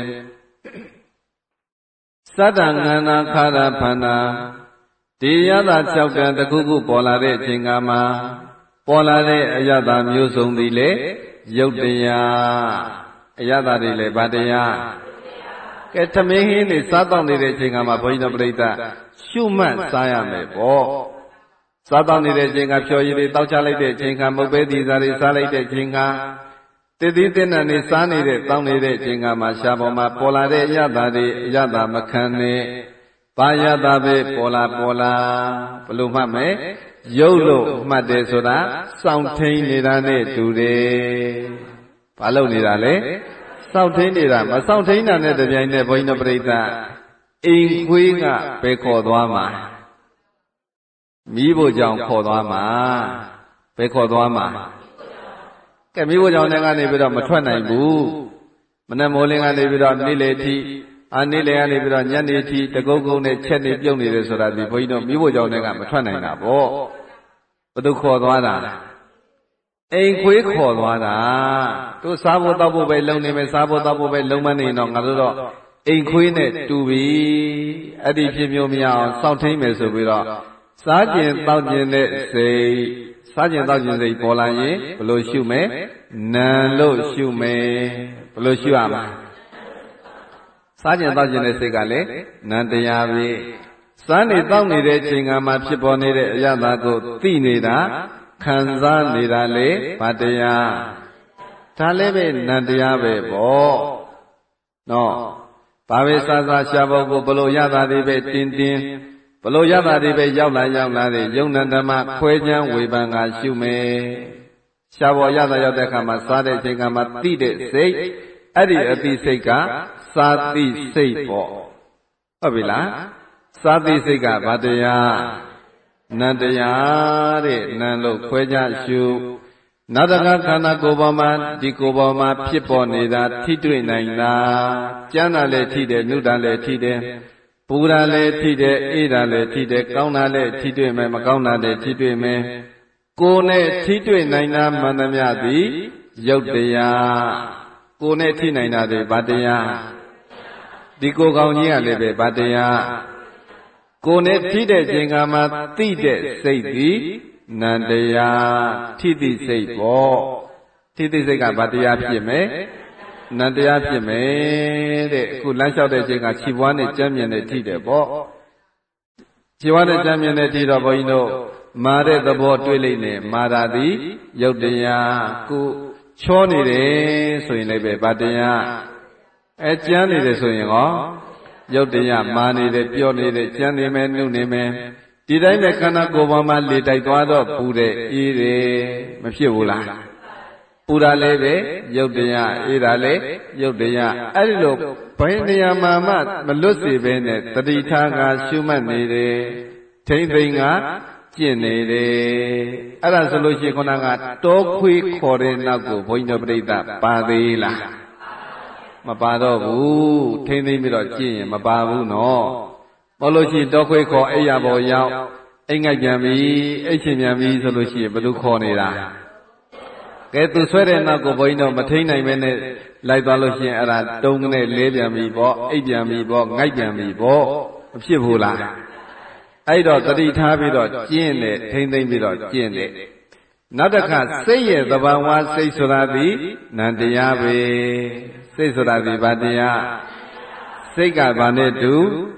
သတ္တငန္နာခါရဖန္နာဒီရတာ၆တန်တစ်ခုခုပေါ်လာတဲ့အချိန်ကမှပေါ်လာတဲ့အရသာမျိုးစုံသည်လေယုတ်တရားအရသာတွေလည်းဗာတရားကဲသမင်းဟင်းတွေစားတော့နေတဲ့အချိန်ကမှဘုန်းကြီးတို့ပြိဿရှုမှတ်စားရမယ်ပေါ့စားတော့နေတဲ့အချိန်ကဖြော်ရည်တွေတောက်ချလိုက်တဲ့အချိန်ကမုတ်ပဲသီးစားတွေစားလိုက်တဲ့အချိန်ကတည်တည်တဲ့နဲ့စားနေတဲ့တောင်းနေတဲ့အချိန်ကမှရှားပေါ်မှာပေါ်လာတဲ့အရသာတွေအရသာမခံနဲ့ဘာရသာပဲပေါ်လာဘလို့မှတ်မယ်ရုပ်လို့မှတ်တယ်ဆိုတာစောင့်ထိန်နေတာနဲ့တူတယ်ဘာလို့နေတာလဲစောင့်ထိန်နေတာမစောင့်ထိန်တာနဲ့တပြိုင်နက်ဘုန်းကြီးတို့ပြိဿအိမ်ခွေးကပဲခေါ်သွားမှာမိဖို့ကြောင့်ခေါ်သွားမှာပဲခေါ်သွားမှာကဲမိဖို့ကြောင့်လည်းကနေပြီးတော့မထွက်နိုင်ဘူးမနေ့မိုးလင်းကနေပြီးတော့နေ့လေထိနေ့လေကနေပြီးတော့ညနေထိတကုတ်ကုတ်နဲ့ချက်နေပြုတ်နေတယ်ဆိုတာဒီဘုန်းကြီးတို့မိဖို့ကြောင့်လည်းကမထွက်နိုင်တာပေါ့ဘသူခေါ်သွားတာအိမ်ခွေးခေါ်သွားတာသူစားဖို့တောက်ဖို့ပဲလုံနေမယ်စားဖို့တောက်ဖို့ပဲလုံမနေတော့ငါတို့တော့အိမ်ခွေးနဲ့တူပြီအဲ့ဒီဖြစ်မျိုးမရအောင်စောင့်ထိန်မယ်ဆိုပြီးတော့စားကျင်တောက်ကျင်တဲ့စိတ်စားကျင်တောက်ကျင်စိတ်ပေါ်လာရင်ဘလို့ရှုမယ်နံလို့ရှုမယ်ဘလို့ရှုရမှာစားကျင်တောက်ကျင်တဲ့စိတ်ကလည်းနံတရားပဲစားနေတောက်နေတဲ့အချိန်ကမှဖြစ်ပေါ်နေတဲ့အရသာကိုသိနေတာခံစားနေတာလေဘာတရားဒါလည်းပဲနံတရားပဲပေါ့နော်ဘာပဲစားရှားဖို့ကိုဘလို့ရတာတွေပဲတင်းဘလို့ရတာတွေပဲရောက်လာတဲ့ယုံနံဓမ္မခွဲချမ်းဝေဖန်ကရှုမယ်ရှားပေါ်ရတာရောက်တဲ့အခါမှာစားတဲ့အချိန်ကမှသိတဲ့စိတ်အဲ့ဒီအသိစိတ်ကစာသိစိတ်ပေါ့ဟုတ်ပြီလားစာသိစိတ်ကဘာတရားနံတရားတဲ့နံလို့ခွဲခြားရှုနာတကခန္ဓာကိုယ်ပေါ်မှာဒီကိုယ်ပေါ်မှာဖြစ်ပေါ်နေတာထိတွေ့နိုင်တာကြမ်းတာလည်းထိတယ်နုတာလည်းထိတယ်ပူတာလည်းထိတယ်အေးတာလည်းထိတယ်ကောင်းတာလည်းထိတွေ့မယ်မကောင်းတာလည်းထိတွေ့မယ်ကိုယ်နဲ့ထိတွေ့နိုင်တာမှန်သမျှသည်ယုတ်တရားကိုယ်နဲ့ထိနိုင်တာတွေဘာတရားဒီကိုယ်ကောင်းကြီးကလည်းပဲဘာတရားကိုယ်နဲ့ထိတဲ့ချိန်ကမှသိတဲ့စိတ်သည်နံတရားထိသိစိတ်ပေါ့ထိသိစိတ်ကဘာတရားဖြစ်မယ်နံတရားဖြစ်မယ်တဲ့အခုလမ်းလျှောက်တဲ့ချိန်ကခြေပွားနဲ့ကြမ်းမြင်နဲ့ထိတယ်ပေါ့ခြေပွားနဲ့ကြမ်းမြင်နဲ့ထိတော့ဘုန်းကြီးတို့မာတဲ့သဘောတွေ့လိုက်နေမာတာသည်ယုတ်တရားကိုချောနေတယ်ဆိုရင်လည်းပဲဘာတရားကြမ်းနေတယ်ဆိုရင်ဟောယုတ်တရားမာနေတယ်ပြောနေတယ်ကြမ်းနေမယ်နှုတ်နေမယ်ဒီတိုင်းနဲ့ခန္ဓာကိုယ်ပေါ်မှာလေတိုက်သွားတော့ပူတယ်အေးတယ်မဖြစ်ဘူးလားပူတာလည်းပဲယုတ်တရားအေးတာလည်းယုတ်တရားအဲ့ဒီလိုဘယ်နေရာမှာမှမလွတ်စေဘဲနဲ့တတိထားကရှုမှတ်နေတယ်ထိမ့်သိမ့်ကကျင့်နေတယ်အဲ့ဒါဆိုလို့ရှိရင်ခုနကတောခွေးခေါ်တဲ့နောက်ကိုဘုန်းကြီးတို့ပြိဿပါသေးလားမပါတော့ဘူးထိမ့်သိမ့်ပြီးတော့ကျင့်ရင်မပါဘူးနော်မဟုတ်လို့ရှိရင်တောခွေးခေါ်အိယာပေါ်ရောက်အိမ်ငိုက်ပြန်ပြီအိတ်ချင်ပြန်ပြီဆိုလို့ရှိရင်ဘယ်လိုခေါ်နေတာကဲသူဆွဲတဲ့နောက်ကိုဘုန်းကြီးတို့မထိန်နိုင်ပဲနဲ့လိုက်သွားလို့ရှိရင်အဲ့ဒါတုံးနဲ့လဲပြန်ပြီပေါ့အိတ်ပြန်ပြီပေါ့ငိုက်ပြန်ပြီပေါ့မဖြစ်ဘူးလားအဲ့တော့တတိထားပြီးတော့ကျင့်တယ်ထိမ့်သိမ့်ပြီးတော့ကျင့်တယ်နောက်တစ်ခါစိတ်ရဲ့သဘာဝစိတ်ဆိုတာဒီနံတရားပဲစိတ်ဆိုတာဒီဘာတရားစိတ်ကဘာနဲ့တူ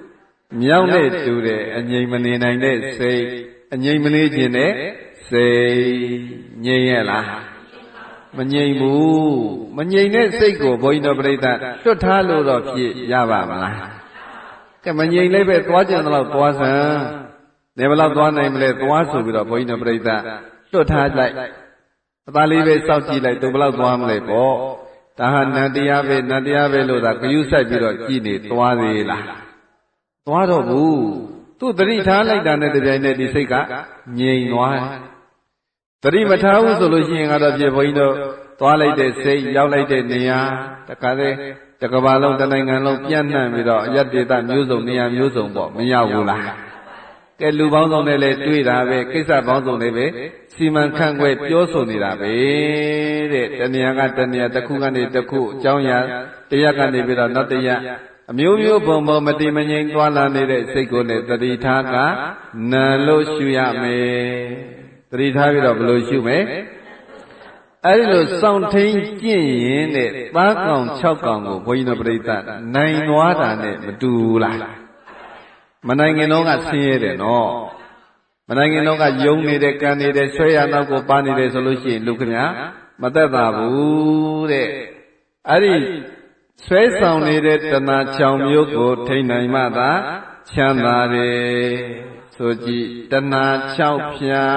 မြောက်နဲ့တူတဲ့အငြိမ်မနေနိုင်တဲ့စိတ်အငြိမ်မနေခြင်းနဲ့စိတ်ငြိမ်ရဲ့လားမငြိမ်ဘူးမငြိမ်တဲ့စိတ်ကိုဘုန်းကြီးတို့ပြိဿလွတ်ထားလို့တော့ဖြစ်ရပါမလားကဲမငြိမ်လည်းပဲသွားကြံတော့သွားစမ်းနေဘလောက်သွားနိုင်မလဲသွားဆိုပြီးတော့ဘုန်းကြီးတို့ပြိဿလွတ်ထားလိုက်အသားလေးပဲစောင့်ကြည့်လိုက်သူဘလောက်သွားမလဲပေါ့ဒါဟာနတ်တရားပဲလို့သာဂယုစိုက်ပြီးတော့ကြည်နေသွားသေးလားသွားတော့ဘူးသူ့တတိထားလိုက်တာနဲ့တပြိုင်နက်ဒီစိတ်ကငြိမ်သွားတတိမထားဘူးဆိုလို့ရှိရင်ကတော့ပြေဘုန်းကြီးတို့သွားလိုက်တဲ့စိတ်ရောက်လိုက်တဲ့နေရာတခါလေတကဘာလုံးတနိုင်ငံလုံးပြန့်နှံ့ပြီးတော့အယတ္တေတမျိုးစုံနေရာမျိုးစုံပေါ့မရောက်ဘူးလားကဲလူပေါင်းစုံနဲ့လည်းတွေ့တာပဲကိစ္စပေါင်းစုံနဲ့ပဲစီမံခန့်ခွဲပြောဆိုနေတာပဲတဲ့တဏှာကတဏှာတစ်ခုကနေတစ်ခုအကြောင်းအရာတရားကနေပြီးတော့နောက်တရားအမျိုးမျိုးပုံပုံမတည်မငြိမ်သွားလာနေတဲ့စိတ်ကိုလည်းတတိထားကနာလို့ရှုရမယ်တတိထားပြီးတော့ဘယ်လိုရှုမလဲအဲဒီလိုစောင့်ထိန်ကျင့်ရင်တဲ့သားကောင်6ကောင်ကိုဘုန်းကြီးတို့ပြိဿနိုင်သွားတာနဲ့မတူဘူးလားမနိုင်ခင်တော့ကဆင်းရဲတယ်နော်မနိုင်ခင်တော့ကယုံနေတဲ့ကံနေတဲ့ဆွဲရနောက်ကိုပါနေတယ်ဆိုလို့ရှိရင်လူခင်ဗျာမသက်သာဘူးတဲ့အဲ့ဒီဆွဲဆောင်နေတဲ့တဏှာ6မျိုးကိုထိန်နိုင်မှသာချမ်းသာတယ်ဆိုကြည့်တဏှာ6ဖြာ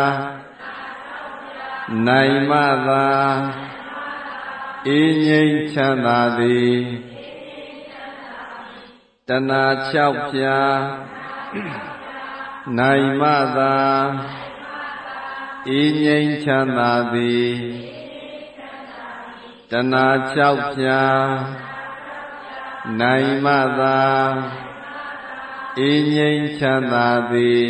နိုင်မှသာအေးငြိမ်ချမ်းသာသည်တဏှာ6ဖြာနိုင်မှသာအေးငြိမ်ချမ်းသာသည်တဏှာ6ဖြာနိုင်မှသာအေးငြိမ်ချမ်းသာသည်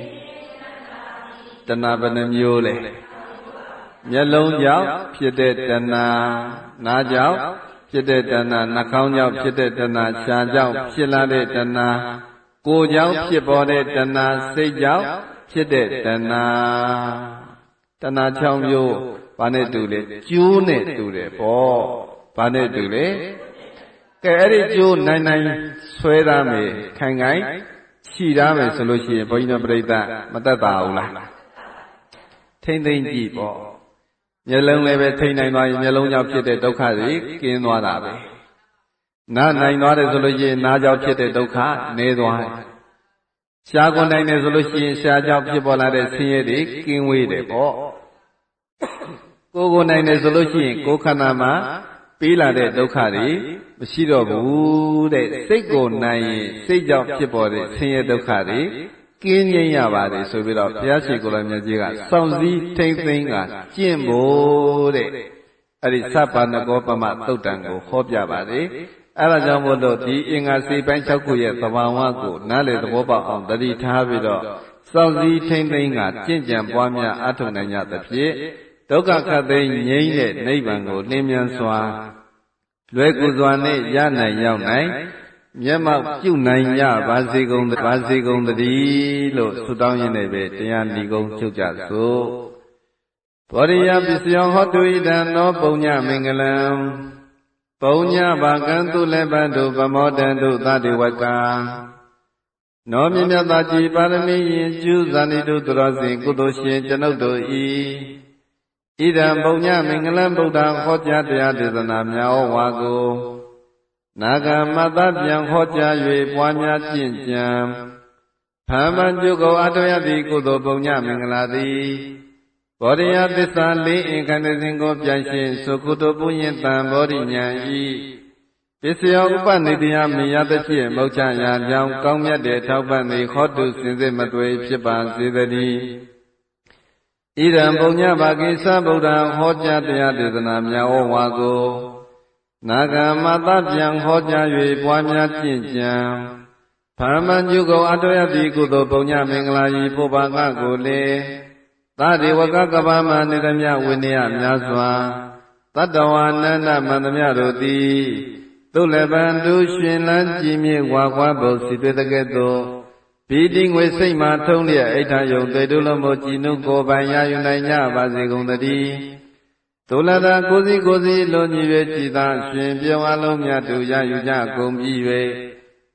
တဏှာဘယ်နှမျိုးလဲမျက်လုံးကြောင့်ဖြစ်တဲ့တဏှာနားကြောင့်ဖြစ်တဲ့တဏှာနှာခေါင်းကြောင့်ဖြစ်တဲ့တဏှာရှားကြောင့်ဖြစ်လာတဲ့တဏှာကိုယ်ကြောင့်ဖြစ်ပေါ်တဲ့တဏှာစိတ်ကြောင့်ဖြစ်တဲ့တဏှာတဏှာ6မျိုးဘာနဲ့တူလဲကျိုးနဲ့တူတယ်ပေါ့ဘာနဲ့တူလဲကဲအဲ့ဒီကျိုးနိုင်ဆွဲသားမယ်ခိုင်ခြိသားမယ်ဆိုလို့ရှိရင်ဘုန်းကြီးတို့ပြိဿမသက်သာဘူးလားထိမ့်သိမ့်ကြည့်ပေါ့မျက်လုံးလည်းပဲထိမ့်နိုင်သွားရင်မျက်လုံးကြောင့်ဖြစ်တဲ့ဒုက္ခတွေကင်းသွားတာပဲနားနိုင်သွားတယ်ဆိုလို့ရှိရင်နားကြောင့်ဖြစ်တဲ့ဒုက္ခနည်းသွားတယ်ရှားကိုနိုင်တယ်ဆိုလို့ရှိရင်ရှားကြောင့်ဖြစ်ပေါ်လာတဲ့ဆင်းရဲတွေကင်းဝေးတယ်ပေါ့ကိုယ်နိုင်တယ်ဆိုလို့ရှိရင်ကိုယ်ခန္ဓာမှာပေးလာတဲ့ဒုက္ခတွေမရှိတော့ဘူးတဲ့စိတ်ကိုနိုင်ရင်စိတ်ကြောင့်ဖြစ်ပေါ်တဲ့ဆင်းရဲဒုက္ခတွေကင်းငြိမ်းရပါတယ်ဆိုပြီးတော့ဘုရားရှိခိုးတော်မြတ်ကြီးကစောင့်စည်းထိမ့်သိမ်းကကျင့်ဖို့တဲ့အဲ့ဒီသဗ္ဗနကောပမသုတ်တံကိုဟောပြပါတယ်အဲ့ဒါကြောင့်မို့လို့ဒီအင်္ဂါစိတ်ပိုင်း6ခုရဲ့သဘာဝကိုနားလည်သဘောပေါက်အောင်တတိထားပြီးတော့စောင့်စည်းထိမ့်သိမ်းကကျင့်ကြံပွားများအထောက်နိုင်ကြသဖြင့်ဒုက္ခခတ်သိမ်းငြိမ်းတဲ့နိဗ္ဗာန်ကိုလင်းမြန်စွာလွယ်ကူစွာနဲ့ရနိုင်ရောက်နိုင်မျက်မှောက်ပြုနိုင်ကြပါစေကုန်တည်းလို့ဆုတောင်းရင်းနဲ့ပဲတရားဏီကုံချုပ်ကြစို့ဘောရိယပစ္စယောဟောတုဣဒံနောပုညမင်္ဂလံပုညဘာကံတုလည်းပန္တုဗမောတံတုသတိဝကံနောမြတ်သာကြည်ပါရမီရင်ကျူးဇာနိတုသူတော်စင်ကုသိုလ်ရှင်ကျွန်ုပ်တို့ဤဣဒံပုညမင်္ဂလံဗုဒ္ဓဟောကြားတရားဒေသနာများဩဝါကိုနာဂမတ္တပြန်ဟောကြား၍ပွားများကျင့်ကြံဖန်ပန်ကျုပ်ကိုအထောရသည့်ကုသိုလ်ပုညမင်္ဂလာသည်ဘောဓိယသစ္စာလေးအင်္ခန္ဓစဉ်ကိုပြန်ရှင်းသုခုတုပုညင်တံဘောဓိဉာဏ်ဤပစ္စယောဥပနိတယမေယတဖြင့်မောချရာကြောင့်ကောင်းမြတ်တဲ့ထောက်ပံ့သည်ဟောတုစင်စစ်မသွေဖြစ်ပါစေတည်းဣဒံပုညဘာကိသဗုဒ္ဓဟောကြားတရားဒေသနာများဩဝါကိုနာဂမတ္တပြန်ဟောကြား၍ပွားများကျင့်ကြံဖန်မန်ကျုကိုအထောရသည့်ကုသိုလ်ပုညမင်္ဂလာဤပုဗ္ဗကကိုလေသာဒေဝကကဗ္ဗမနေသမျှဝိနည်းများစွာတတ္တဝါနန္ဒမန္တမြတို့သည်သုလပံတူရှင်လန်းကြည်မြင့်ဝါခွားဖို့စီတွေ့တဲ့ကဲ့သို့ဗီတိငွေစိတ်မှထုံးလျက်အိဋ္ဌယုံတေတုလုံးမို့ကြည်နုကိုယ်ပိုင်ရယူနိုင်ကြပါစေကုန်သတည်းသုလတာကိုစီလွန်ကြည်၍ကြည်သာရှင်ပြုံးအလုံးမြတ်တို့ရယူကြကုန်ပြီ၍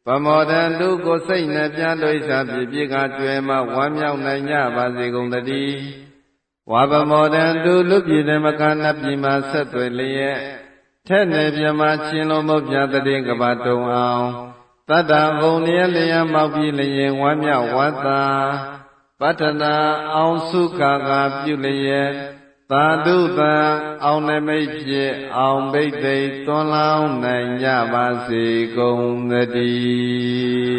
ဗမောတန္တုကိုစိတ်နှပြဒိဋ္ဌာဖြစ်ဖြစ်ကကျွဲမှဝမ်းမြောက်နိုင်ကြပါစေကုန်သတည်းဝါဗမောတန္တုလူပြည်ဓမ္မကနပြည်မှာဆက်သွယ်လျက်ထက်နေပြမချင်းလုံးမုတ်ပြတည်ကဘာတုံအောင်တတ္တဘုံလျက်လျက်မောက်ပြီးလျင်ဝမ်းမြောက်ဝါသာပတ္ထနာအောင်စုခါကပြုလျက်သာဓုတံအောင်နမိတ်ဖြစ်အောင်ဘိတ်သိသွန်လောင်းနိုင်ကြပါစေကုန်သတည်း